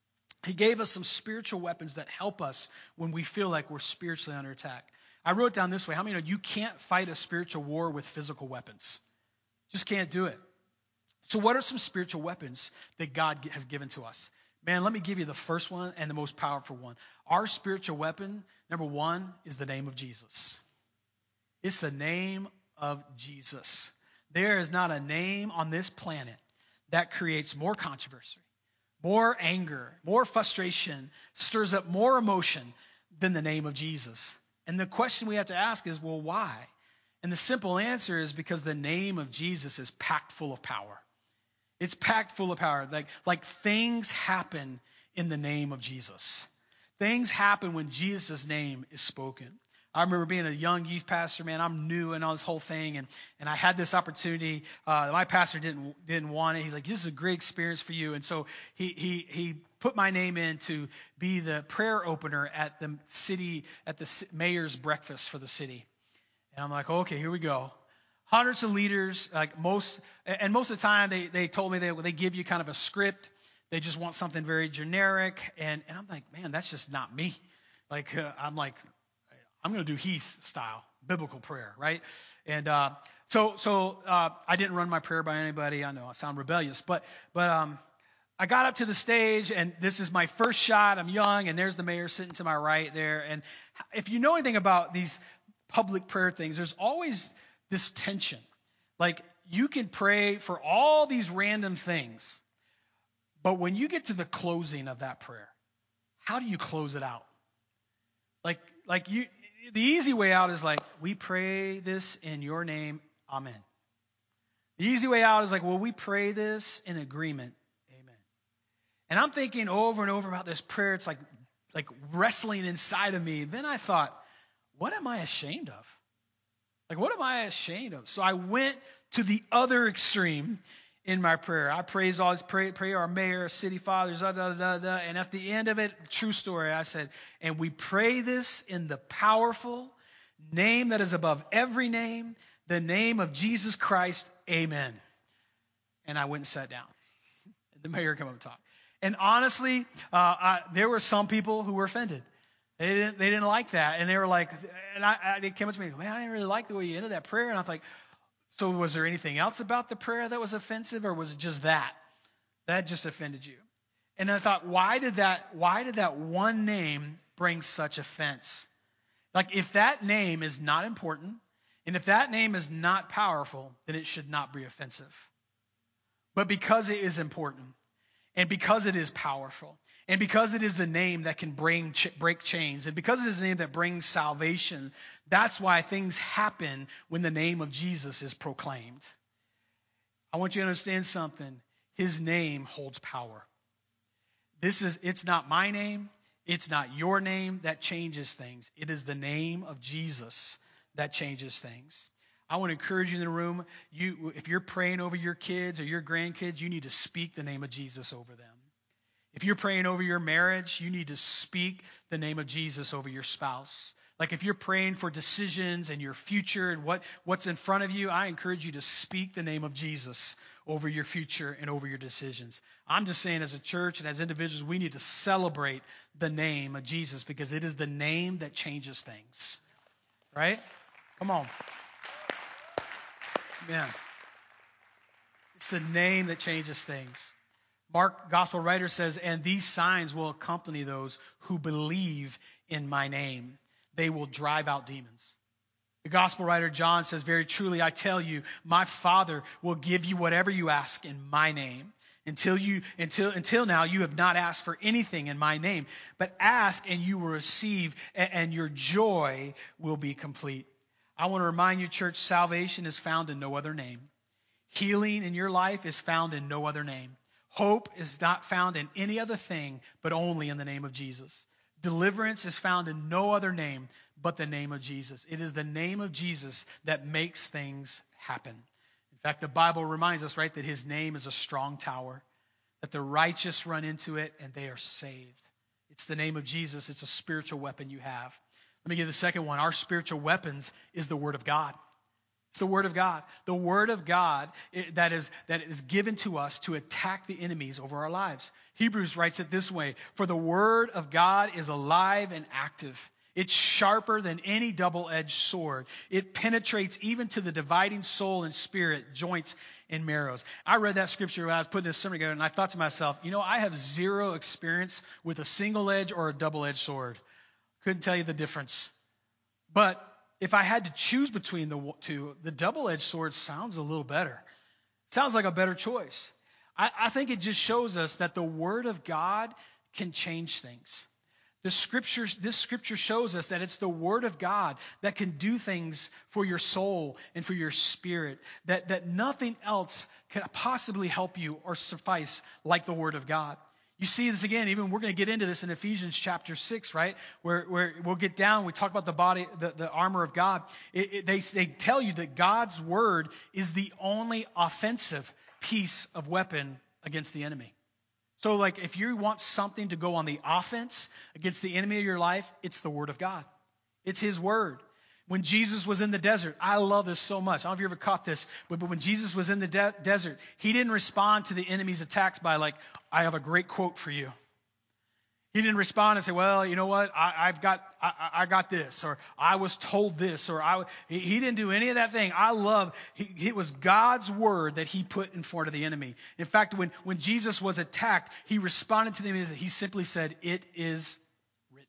He gave us some spiritual weapons that help us when we feel like we're spiritually under attack. I wrote down this way. How many know you can't fight a spiritual war with physical weapons? Just can't do it. So what are some spiritual weapons that God has given to us? Man, let me give you the first one and the most powerful one. Our spiritual weapon, number one, is the name of Jesus. It's the name of Jesus. There is not a name on this planet that creates more controversy, more anger, more frustration, stirs up more emotion than the name of Jesus. And the question we have to ask is, well, why? And the simple answer is because the name of Jesus is packed full of power. It's packed full of power. Like, like things happen in the name of Jesus. Things happen when Jesus' name is spoken. I remember being a young youth pastor, man. I'm new and all this whole thing, and and I had this opportunity. Uh, my pastor didn't didn't want it. He's like, "This is a great experience for you," and so he he he put my name in to be the prayer opener at the city at the mayor's breakfast for the city. And I'm like, okay, here we go. Hundreds of leaders, like most, and most of the time they they told me they they give you kind of a script. They just want something very generic, and and I'm like, man, that's just not me. Like uh, I'm like. I'm going to do Heath style, biblical prayer, right? And uh, so so uh, I didn't run my prayer by anybody. I know I sound rebellious, but but um, I got up to the stage, and this is my first shot. I'm young, and there's the mayor sitting to my right there. And if you know anything about these public prayer things, there's always this tension. Like you can pray for all these random things, but when you get to the closing of that prayer, how do you close it out? Like like you. The easy way out is like, we pray this in your name, amen. The easy way out is like, well, we pray this in agreement, amen. And I'm thinking over and over about this prayer. It's like, like wrestling inside of me. Then I thought, what am I ashamed of? Like, what am I ashamed of? So I went to the other extreme in my prayer. I praise all this, pray, pray our mayor, city fathers, da, da, da, da. And at the end of it, true story, I said, and we pray this in the powerful name that is above every name, the name of Jesus Christ, amen. And I went and sat down. The mayor came up and talked. And honestly, uh, I, there were some people who were offended. They didn't, they didn't like that. And they were like, and I, I, they came up to me, man, I didn't really like the way you ended that prayer. And I was like, so was there anything else about the prayer that was offensive, or was it just that? That just offended you? And I thought, why did that, why did that one name bring such offense? Like, if that name is not important, and if that name is not powerful, then it should not be offensive. But because it is important, and because it is powerful, and because it is the name that can bring ch- break chains, and because it is the name that brings salvation, that's why things happen when the name of Jesus is proclaimed. I want you to understand something. His name holds power. This is, it's not my name. It's not your name that changes things. It is the name of Jesus that changes things. I want to encourage you in the room, you, if you're praying over your kids or your grandkids, you need to speak the name of Jesus over them. If you're praying over your marriage, you need to speak the name of Jesus over your spouse. Like if you're praying for decisions and your future and what, what's in front of you, I encourage you to speak the name of Jesus over your future and over your decisions. I'm just saying, as a church and as individuals, we need to celebrate the name of Jesus because it is the name that changes things. Right? Come on. Yeah. It's the name that changes things. Mark, gospel writer, says, and these signs will accompany those who believe in my name. They will drive out demons. The gospel writer John says, very truly, I tell you, my Father will give you whatever you ask in my name. Until you, until, until now, you have not asked for anything in my name. But ask and you will receive, and, and your joy will be complete. I want to remind you, church, salvation is found in no other name. Healing in your life is found in no other name. Hope is not found in any other thing, but only in the name of Jesus. Deliverance is found in no other name but the name of Jesus. It is the name of Jesus that makes things happen. In fact, the Bible reminds us, right, that his name is a strong tower, that the righteous run into it and they are saved. It's the name of Jesus. It's a spiritual weapon you have. Let me give you the second one. Our spiritual weapons is the Word of God. It's the Word of God. The Word of God that is, that is given to us to attack the enemies over our lives. Hebrews writes it this way, for the Word of God is alive and active. It's sharper than any double-edged sword. It penetrates even to the dividing soul and spirit, joints and marrows. I read that scripture when I was putting this sermon together, and I thought to myself, you know, I have zero experience with a single edge or a double-edged sword. Couldn't tell you the difference. But if I had to choose between the two, the double-edged sword sounds a little better. Sounds like a better choice. I, I think it just shows us that the Word of God can change things. The scriptures, this scripture shows us that it's the Word of God that can do things for your soul and for your spirit, that, that nothing else can possibly help you or suffice like the Word of God. You see this again, even we're going to get into this in Ephesians chapter six, right? Where, where we'll get down, we talk about the body, the, the armor of God. It, it, they, they tell you that God's Word is the only offensive piece of weapon against the enemy. So like if you want something to go on the offense against the enemy of your life, it's the Word of God. It's His Word. When Jesus was in the desert, I love this so much. I don't know if you ever caught this, but, but when Jesus was in the de- desert, He didn't respond to the enemy's attacks by like, I have a great quote for you. He didn't respond and say, well, you know what, I, I've got I, I got this, or I was told this, or I. He, he didn't do any of that thing. I love, he, it was God's Word that He put in front of the enemy. In fact, when, when Jesus was attacked, He responded to the enemy. He simply said, it is written.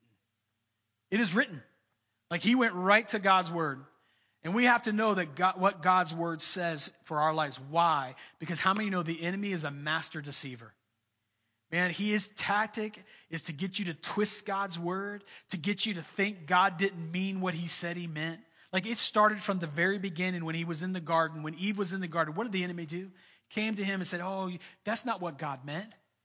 It is written. Like He went right to God's Word. And we have to know that God, what God's Word says for our lives. Why? Because how many know the enemy is a master deceiver? Man, his tactic is to get you to twist God's Word, to get you to think God didn't mean what He said He meant. Like it started from the very beginning when He was in the garden, when Eve was in the garden. What did the enemy do? Came to him and said, oh, that's not what God meant.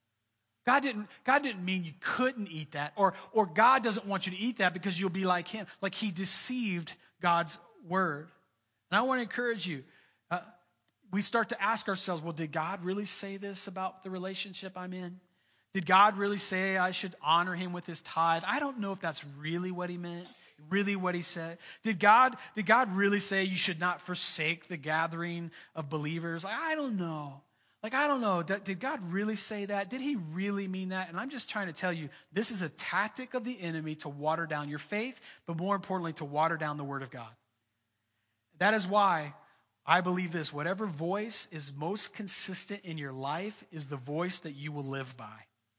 God didn't, God didn't mean you couldn't eat that, or, or God doesn't want you to eat that because you'll be like Him. Like He deceived God's Word. And I want to encourage you. Uh, we start to ask ourselves, well, did God really say this about the relationship I'm in? Did God really say I should honor Him with His tithe? I don't know if that's really what He meant, really what He said. Did God, did God really say you should not forsake the gathering of believers? Like, I don't know. Like, I don't know. Did, did God really say that? Did He really mean that? And I'm just trying to tell you, this is a tactic of the enemy to water down your faith, but more importantly, to water down the Word of God. That is why I believe this. Whatever voice is most consistent in your life is the voice that you will live by.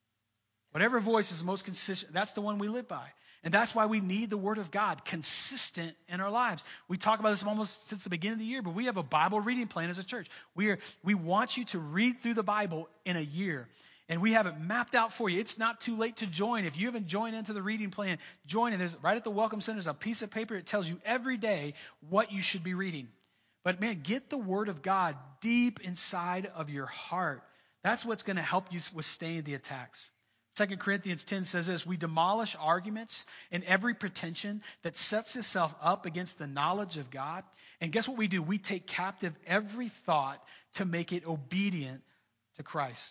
Whatever voice is most consistent, that's the one we live by. And that's why we need the Word of God consistent in our lives. We talk about this almost since the beginning of the year, but we have a Bible reading plan as a church. We are we want you to read through the Bible in a year. And we have it mapped out for you. It's not too late to join. If you haven't joined into the reading plan, join in. There's right at the Welcome Center, there's a piece of paper. It tells you every day what you should be reading. But man, get the Word of God deep inside of your heart. That's what's going to help you withstand the attacks. Second Corinthians ten says this, we demolish arguments and every pretension that sets itself up against the knowledge of God. And guess what we do? We take captive every thought to make it obedient to Christ.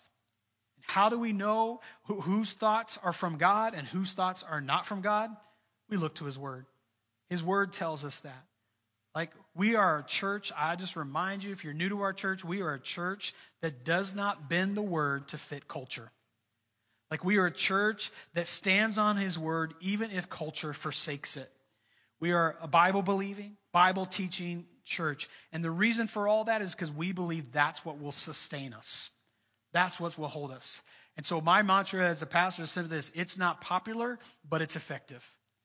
How do we know who, whose thoughts are from God and whose thoughts are not from God? We look to His Word. His Word tells us that. Like, we are a church, I just remind you, if you're new to our church, we are a church that does not bend the Word to fit culture. Like, we are a church that stands on His Word even if culture forsakes it. We are a Bible-believing, Bible-teaching church. And the reason for all that is because we believe that's what will sustain us. That's what will hold us. And so my mantra as a pastor is simply this, it's not popular, but it's effective.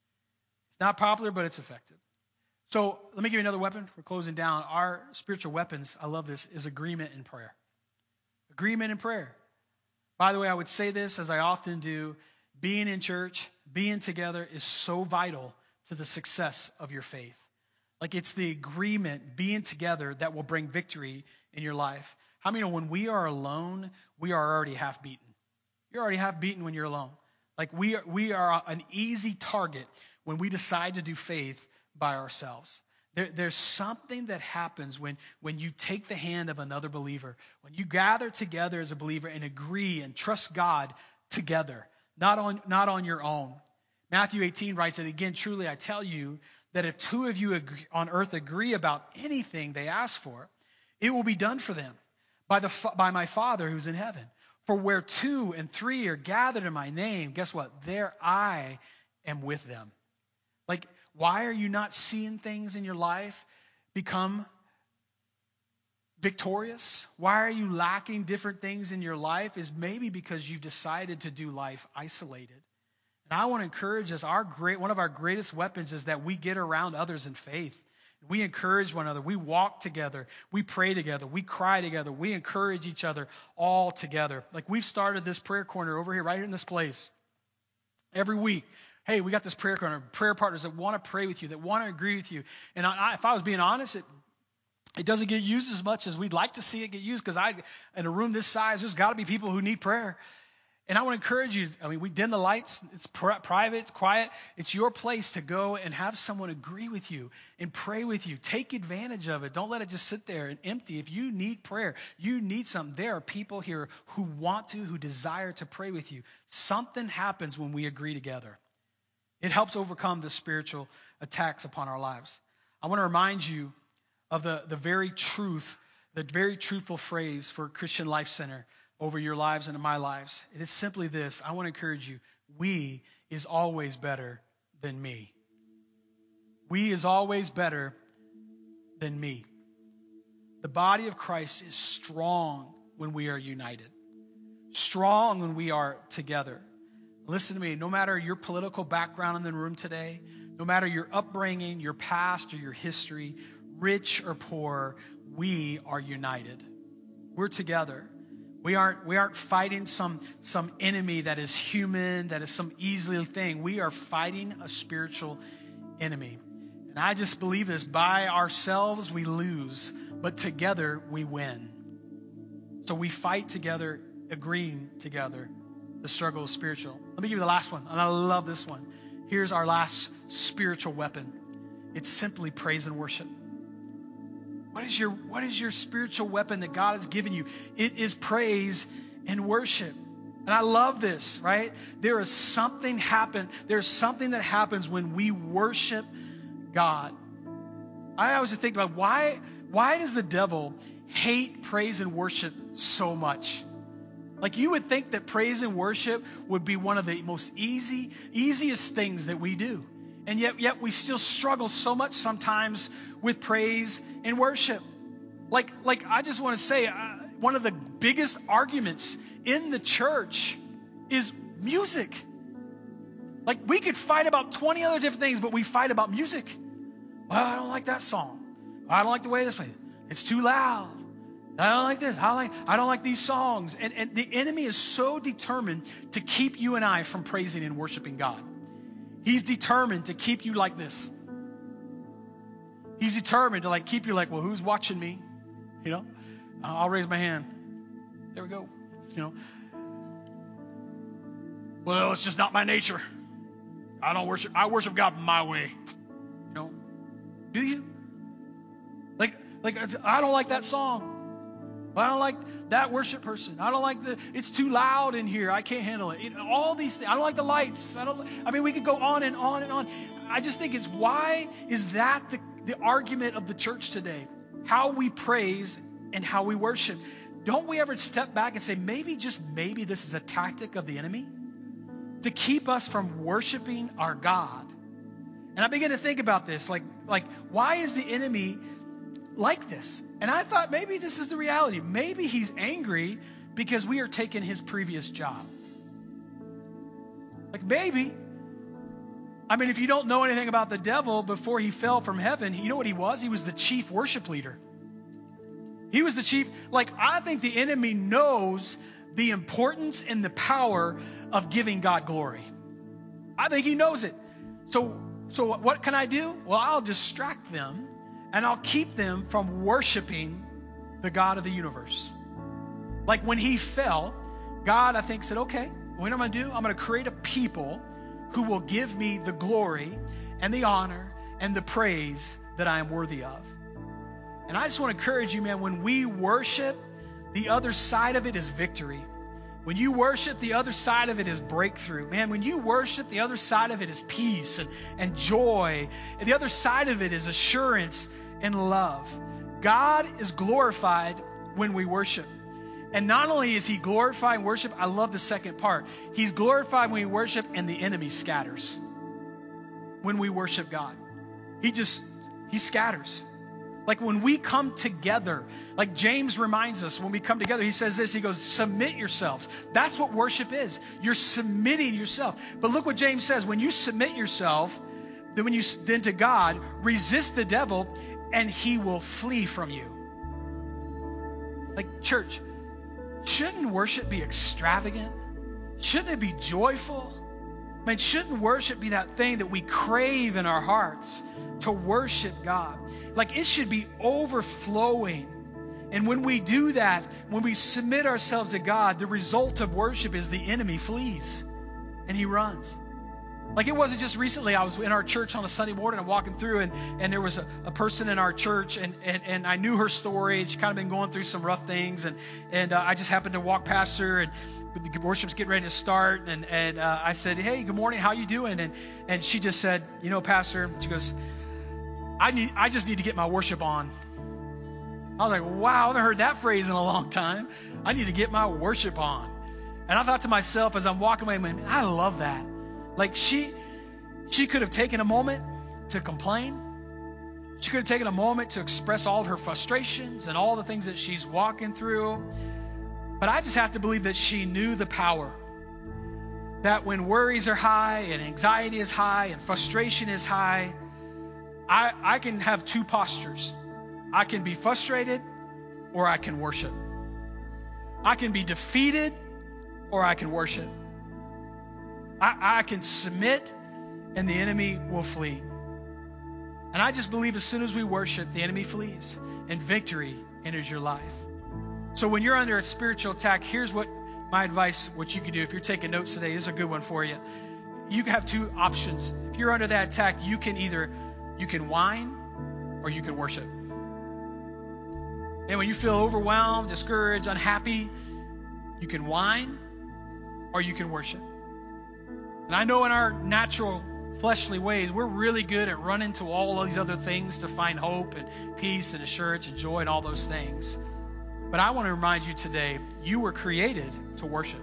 It's not popular, but it's effective. So let me give you another weapon. We're closing down. Our spiritual weapons, I love this, is agreement and prayer. Agreement and prayer. By the way, I would say this, as I often do, being in church, being together is so vital to the success of your faith. Like, it's the agreement, being together, that will bring victory in your life. How many know when we are alone, we are already half beaten? You're already half beaten when you're alone. Like, we are, we are an easy target when we decide to do faith by ourselves. There, there's something that happens when, when you take the hand of another believer, when you gather together as a believer and agree and trust God together, not on, not on your own. Matthew eighteen writes it again, truly I tell you that if two of you agree, on earth agree about anything they ask for, it will be done for them by, the, by my Father who's in heaven. For where two and three are gathered in my name, guess what? There I am with them. Like, why are you not seeing things in your life become victorious? Why are you lacking different things in your life? Is maybe because you've decided to do life isolated. And I want to encourage us, our great, one of our greatest weapons is that we get around others in faith. We encourage one another. We walk together. We pray together. We cry together. We encourage each other all together. Like, we've started this prayer corner over here, right here in this place. Every week, hey, we got this prayer corner, prayer partners that want to pray with you, that want to agree with you. And I, if I was being honest, it it doesn't get used as much as we'd like to see it get used, because I, in a room this size, there's got to be people who need prayer. And I want to encourage you. I mean, we dim the lights. It's pr- private. It's quiet. It's your place to go and have someone agree with you and pray with you. Take advantage of it. Don't let it just sit there and empty. If you need prayer, you need something. There are people here who want to, who desire to pray with you. Something happens when we agree together. It helps overcome the spiritual attacks upon our lives. I want to remind you of the, the very truth, the very truthful phrase for Christian Life Center over your lives and in my lives. It is simply this. I want to encourage you. We is always better than me. We is always better than me. The body of Christ is strong when we are united. Strong when we are together. Listen to me. No matter your political background in the room today, no matter your upbringing, your past, or your history, rich or poor, we are united. We're together. We aren't, we aren't fighting some, some enemy that is human, that is some easy thing. We are fighting a spiritual enemy. And I just believe this. By ourselves, we lose, but together, we win. So we fight together, agreeing together. The struggle is spiritual. Let me give you the last one, and I love this one. Here's our last spiritual weapon. It's simply praise and worship. What is your, what is your spiritual weapon that God has given you? It is praise and worship. And I love this, right? There is something happen. There's something that happens when we worship God. I always think about why, why does the devil hate praise and worship so much? Like, you would think that praise and worship would be one of the most easy, easiest things that we do. And yet, yet we still struggle so much sometimes with praise and worship. Like, like I just want to say, uh, one of the biggest arguments in the church is music. Like, we could fight about twenty other different things, but we fight about music. Well, I don't like that song. I don't like the way this plays. It's too loud. I don't like this. I don't like, I don't like these songs. And, and the enemy is so determined to keep you and I from praising and worshiping God. He's determined to keep you like this. He's determined to like keep you like, well, who's watching me? You know, I'll raise my hand. There we go. You know, well, it's just not my nature. I don't worship. I worship God my way. You know, do you? Like, like I don't like that song. I don't like that worship person. I don't like the, it's too loud in here. I can't handle it. it. All these things. I don't like the lights. I don't, I mean, we could go on and on and on. I just think it's, why is that the, the argument of the church today? How we praise and how we worship. Don't we ever step back and say, maybe, just maybe this is a tactic of the enemy to keep us from worshiping our God? And I begin to think about this, like, like, why is the enemy like this? And I thought maybe this is the reality. Maybe he's angry because we are taking his previous job. Like, maybe. I mean, if you don't know anything about the devil, before he fell from heaven, you know what he was? He was the chief worship leader. He was the chief. Like, I think the enemy knows the importance and the power of giving God glory. I think he knows it. So, so what can I do? Well, I'll distract them. And I'll keep them from worshiping the God of the universe. Like, when he fell, God, I think, said, okay, what am I going to do? I'm going to create a people who will give me the glory and the honor and the praise that I am worthy of. And I just want to encourage you, man, when we worship, the other side of it is victory. When you worship, the other side of it is breakthrough. Man, when you worship, the other side of it is peace and, and joy. And the other side of it is assurance and love. God is glorified when we worship. And not only is he glorified in worship, I love the second part. He's glorified when we worship, and the enemy scatters when we worship God. He just, he scatters. Like, when we come together, like James reminds us, when we come together, he says this, he goes, submit yourselves. That's what worship is. You're submitting yourself. But look what James says, when you submit yourself, then when you then to God, resist the devil and he will flee from you. Like, church, shouldn't worship be extravagant? Shouldn't it be joyful? Man, shouldn't worship be that thing that we crave in our hearts to worship God? Like, it should be overflowing. And when we do that, when we submit ourselves to God, the result of worship is the enemy flees and he runs. Like, it wasn't just recently. I was in our church on a Sunday morning. I'm walking through, and, and there was a, a person in our church, and, and, and I knew her story. And she kind of been going through some rough things, and and uh, I just happened to walk past her, and the worship's getting ready to start, and and uh, I said, "Hey, good morning. How you doing?" And and she just said, "You know, Pastor," she goes, "I need, I just need to get my worship on." I was like, "Wow, I haven't heard that phrase in a long time. I need to get my worship on." And I thought to myself as I'm walking away, man, I love that. Like, she she could have taken a moment to complain. She could have taken a moment to express all of her frustrations and all the things that she's walking through. But I just have to believe that she knew the power. That when worries are high and anxiety is high and frustration is high, I, I can have two postures. I can be frustrated or I can worship. I can be defeated or I can worship. I, I can submit and the enemy will flee. And I just believe as soon as we worship, the enemy flees and victory enters your life. So when you're under a spiritual attack, here's what my advice, what you can do. If you're taking notes today, this is a good one for you. You have two options. If you're under that attack, you can either, you can whine or you can worship. And when you feel overwhelmed, discouraged, unhappy, you can whine or you can worship. And I know in our natural fleshly ways, we're really good at running to all these other things to find hope and peace and assurance and joy and all those things. But I want to remind you today, you were created to worship.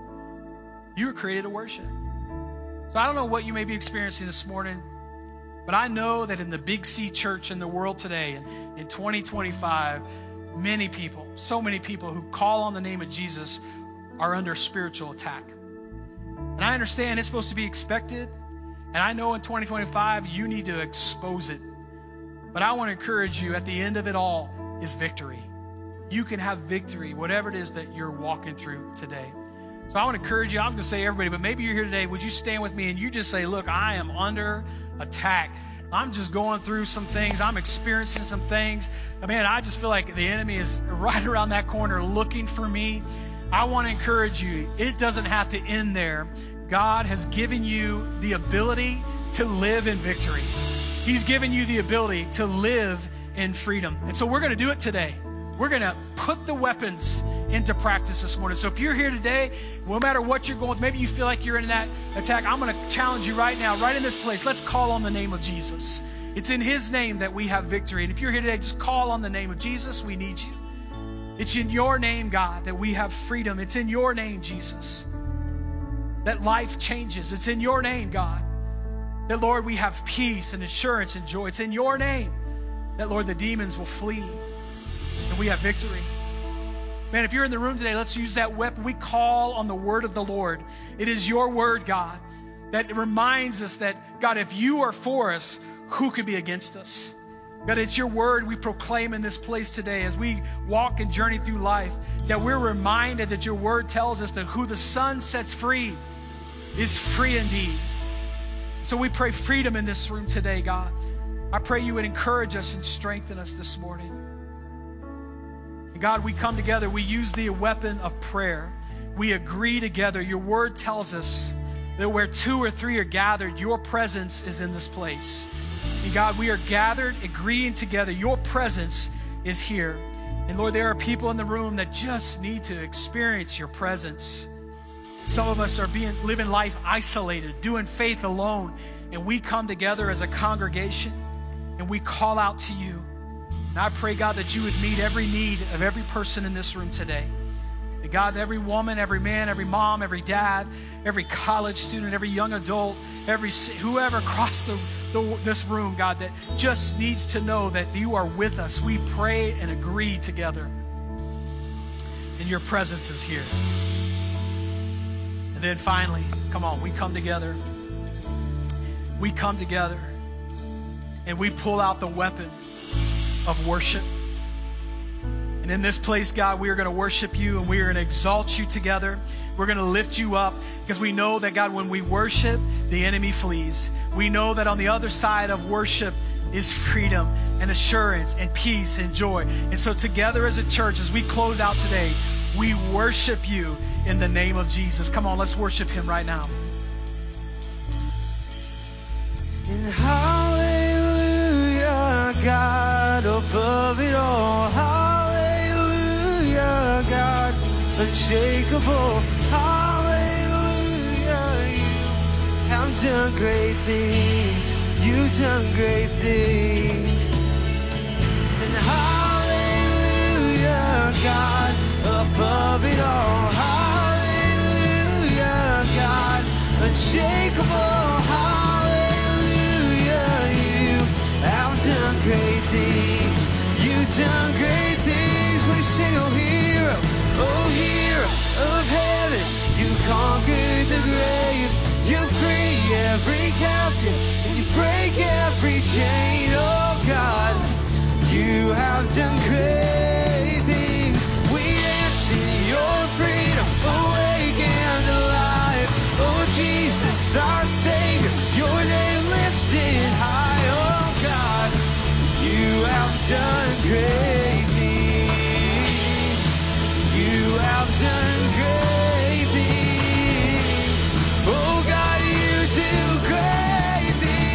You were created to worship. So I don't know what you may be experiencing this morning, but I know that in the Big C church in the world today, in, in twenty twenty-five, many people, so many people who call on the name of Jesus are under spiritual attack. And I understand it's supposed to be expected. And I know in twenty twenty-five, you need to expose it. But I want to encourage you, at the end of it all is victory. You can have victory, whatever it is that you're walking through today. So I want to encourage you. I'm going to say everybody, but maybe you're here today. Would you stand with me and you just say, look, I am under attack. I'm just going through some things. I'm experiencing some things. Man, I just feel like the enemy is right around that corner looking for me. I want to encourage you. It doesn't have to end there. God has given you the ability to live in victory. He's given you the ability to live in freedom. And so we're going to do it today. We're going to put the weapons into practice this morning. So if you're here today, no matter what you're going through, maybe you feel like you're in that attack, I'm going to challenge you right now, right in this place. Let's call on the name of Jesus. It's in his name that we have victory. And if you're here today, just call on the name of Jesus. We need you. It's in your name, God, that we have freedom. It's in your name, Jesus, that life changes. It's in your name, God, that, Lord, we have peace and assurance and joy. It's in your name that, Lord, the demons will flee and we have victory. Man, if you're in the room today, let's use that weapon. We call on the word of the Lord. It is your word, God, that reminds us that, God, if you are for us, who could be against us? God, it's your word we proclaim in this place today as we walk and journey through life, that we're reminded that your word tells us that who the Son sets free is free indeed. So we pray freedom in this room today, God. I pray you would encourage us and strengthen us this morning. And God, we come together. We use the weapon of prayer. We agree together. Your word tells us that where two or three are gathered, your presence is in this place. And God, we are gathered, agreeing together. Your presence is here. And Lord, there are people in the room that just need to experience your presence. Some of us are being living life isolated, doing faith alone. And we come together as a congregation and we call out to you. And I pray, God, that you would meet every need of every person in this room today. And God, every woman, every man, every mom, every dad, every college student, every young adult, every whoever across the, the, this room, God, that just needs to know that you are with us. We pray and agree together. And your presence is here. And then finally, come on, we come together. We come together and we pull out the weapon of worship. And in this place, God, we are going to worship you and we are going to exalt you together. We're going to lift you up because we know that, God, when we worship, the enemy flees. We know that on the other side of worship is freedom and assurance and peace and joy. And so together as a church, as we close out today, we worship you in the name of Jesus. Come on, let's worship him right now. And hallelujah, God above it all. Hallelujah, God unshakable. Hallelujah, you have done great things. You've done great things. And hallelujah, God above it all. Hallelujah, God unshakable. Hallelujah, you have done great things. You've done great things. We sing, oh hero, oh hero of heaven, you conquered the grave. You free every captive, and you break every chain. Oh God, you have done great things. We dance in your freedom, awake and alive. Oh Jesus, our Savior, your name lifted high. Oh God, you have done great things. You have done great things. Oh God, you do great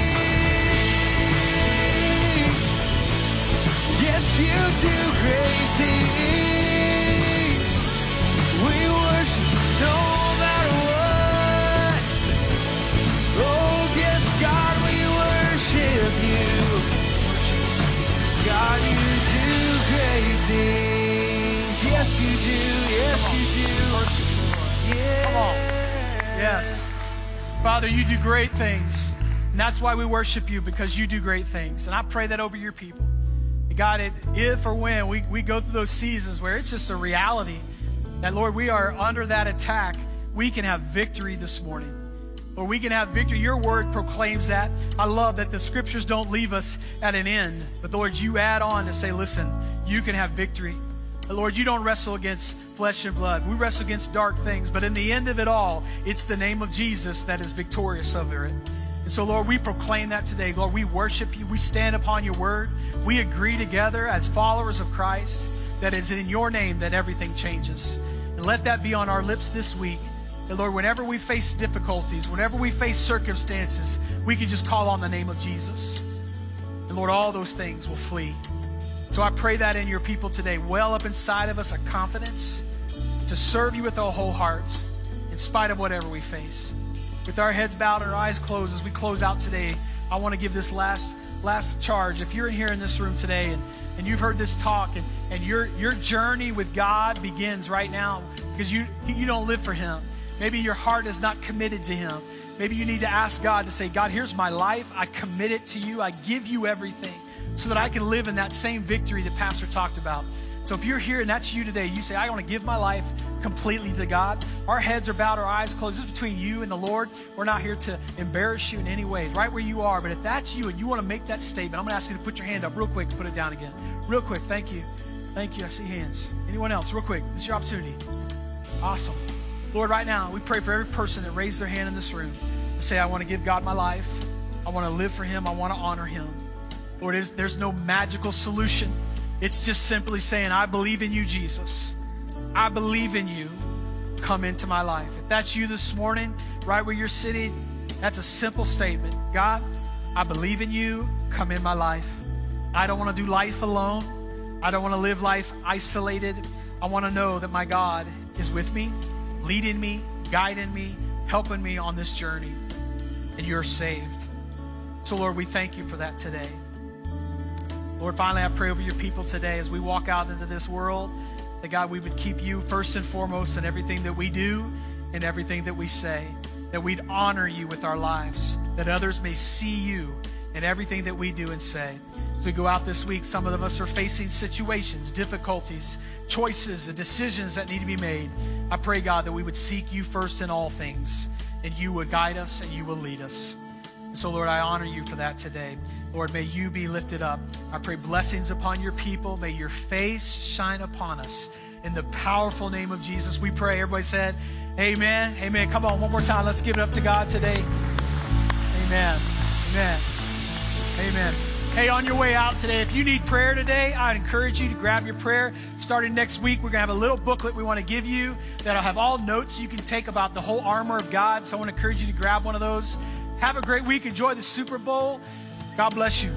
things. Yes, you do great things. We worship no matter what. Oh yes, God, we worship you. God, you do great things. Yes, you do. Yes, you do. Yeah. Come on. Yes. Father, you do great things. And that's why we worship you, because you do great things. And I pray that over your people. God, it, if or when we, we go through those seasons where it's just a reality that, Lord, we are under that attack, we can have victory this morning. Or we can have victory. Your word proclaims that. I love that the scriptures don't leave us at an end. But Lord, you add on to say, listen, you can have victory. But Lord, you don't wrestle against flesh and blood. We wrestle against dark things. But in the end of it all, it's the name of Jesus that is victorious over it. And so, Lord, we proclaim that today. Lord, we worship you. We stand upon your word. We agree together as followers of Christ that it's in your name that everything changes. And let that be on our lips this week. And Lord, whenever we face difficulties, whenever we face circumstances, we can just call on the name of Jesus. And Lord, all those things will flee. So I pray that in your people today, well up inside of us a confidence to serve you with our whole hearts in spite of whatever we face. With our heads bowed and our eyes closed as we close out today, I want to give this last last charge. If you're in here in this room today and, and you've heard this talk and, and your your journey with God begins right now because you you don't live for him. Maybe your heart is not committed to him. Maybe you need to ask God to say, God, here's my life. I commit it to you. I give you everything so that I can live in that same victory that Pastor talked about. So if you're here and that's you today, you say, I want to give my life completely to God. Our heads are bowed, our eyes closed. This is between you and the Lord. We're not here to embarrass you in any way. It's right where you are. But if that's you and you want to make that statement, I'm going to ask you to put your hand up real quick and put it down again. Real quick. Thank you. Thank you. I see hands. Anyone else? Real quick. This is your opportunity. Awesome. Lord, right now, we pray for every person that raised their hand in this room to say, I want to give God my life. I want to live for him. I want to honor him. Lord, there's no magical solution. It's just simply saying, I believe in you, Jesus. I believe in you. Come into my life. If that's you this morning, right where you're sitting, that's a simple statement. God, I believe in you. Come in my life. I don't want to do life alone. I don't want to live life isolated. I want to know that my God is with me, leading me, guiding me, helping me on this journey. And you're saved. So, Lord, we thank you for that today. Lord, finally, I pray over your people today as we walk out into this world, that, God, we would keep you first and foremost in everything that we do and everything that we say, that we'd honor you with our lives, that others may see you in everything that we do and say. As we go out this week, some of us are facing situations, difficulties, choices, and decisions that need to be made. I pray, God, that we would seek you first in all things, and you would guide us and you will lead us. And so, Lord, I honor you for that today. Lord, may you be lifted up. I pray blessings upon your people. May your face shine upon us. In the powerful name of Jesus, we pray. Everybody said, Amen. Amen. Come on, one more time. Let's give it up to God today. Amen. Amen. Amen. Hey, on your way out today, if you need prayer today, I'd encourage you to grab your prayer. Starting next week, we're going to have a little booklet we want to give you that'll have all notes you can take about the whole armor of God. So I want to encourage you to grab one of those. Have a great week. Enjoy the Super Bowl. God bless you.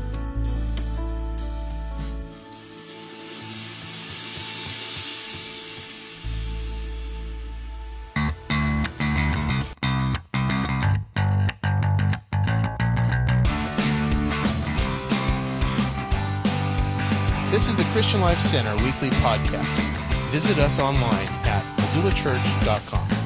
This is the Christian Life Center weekly podcast. Visit us online at missoula church dot com.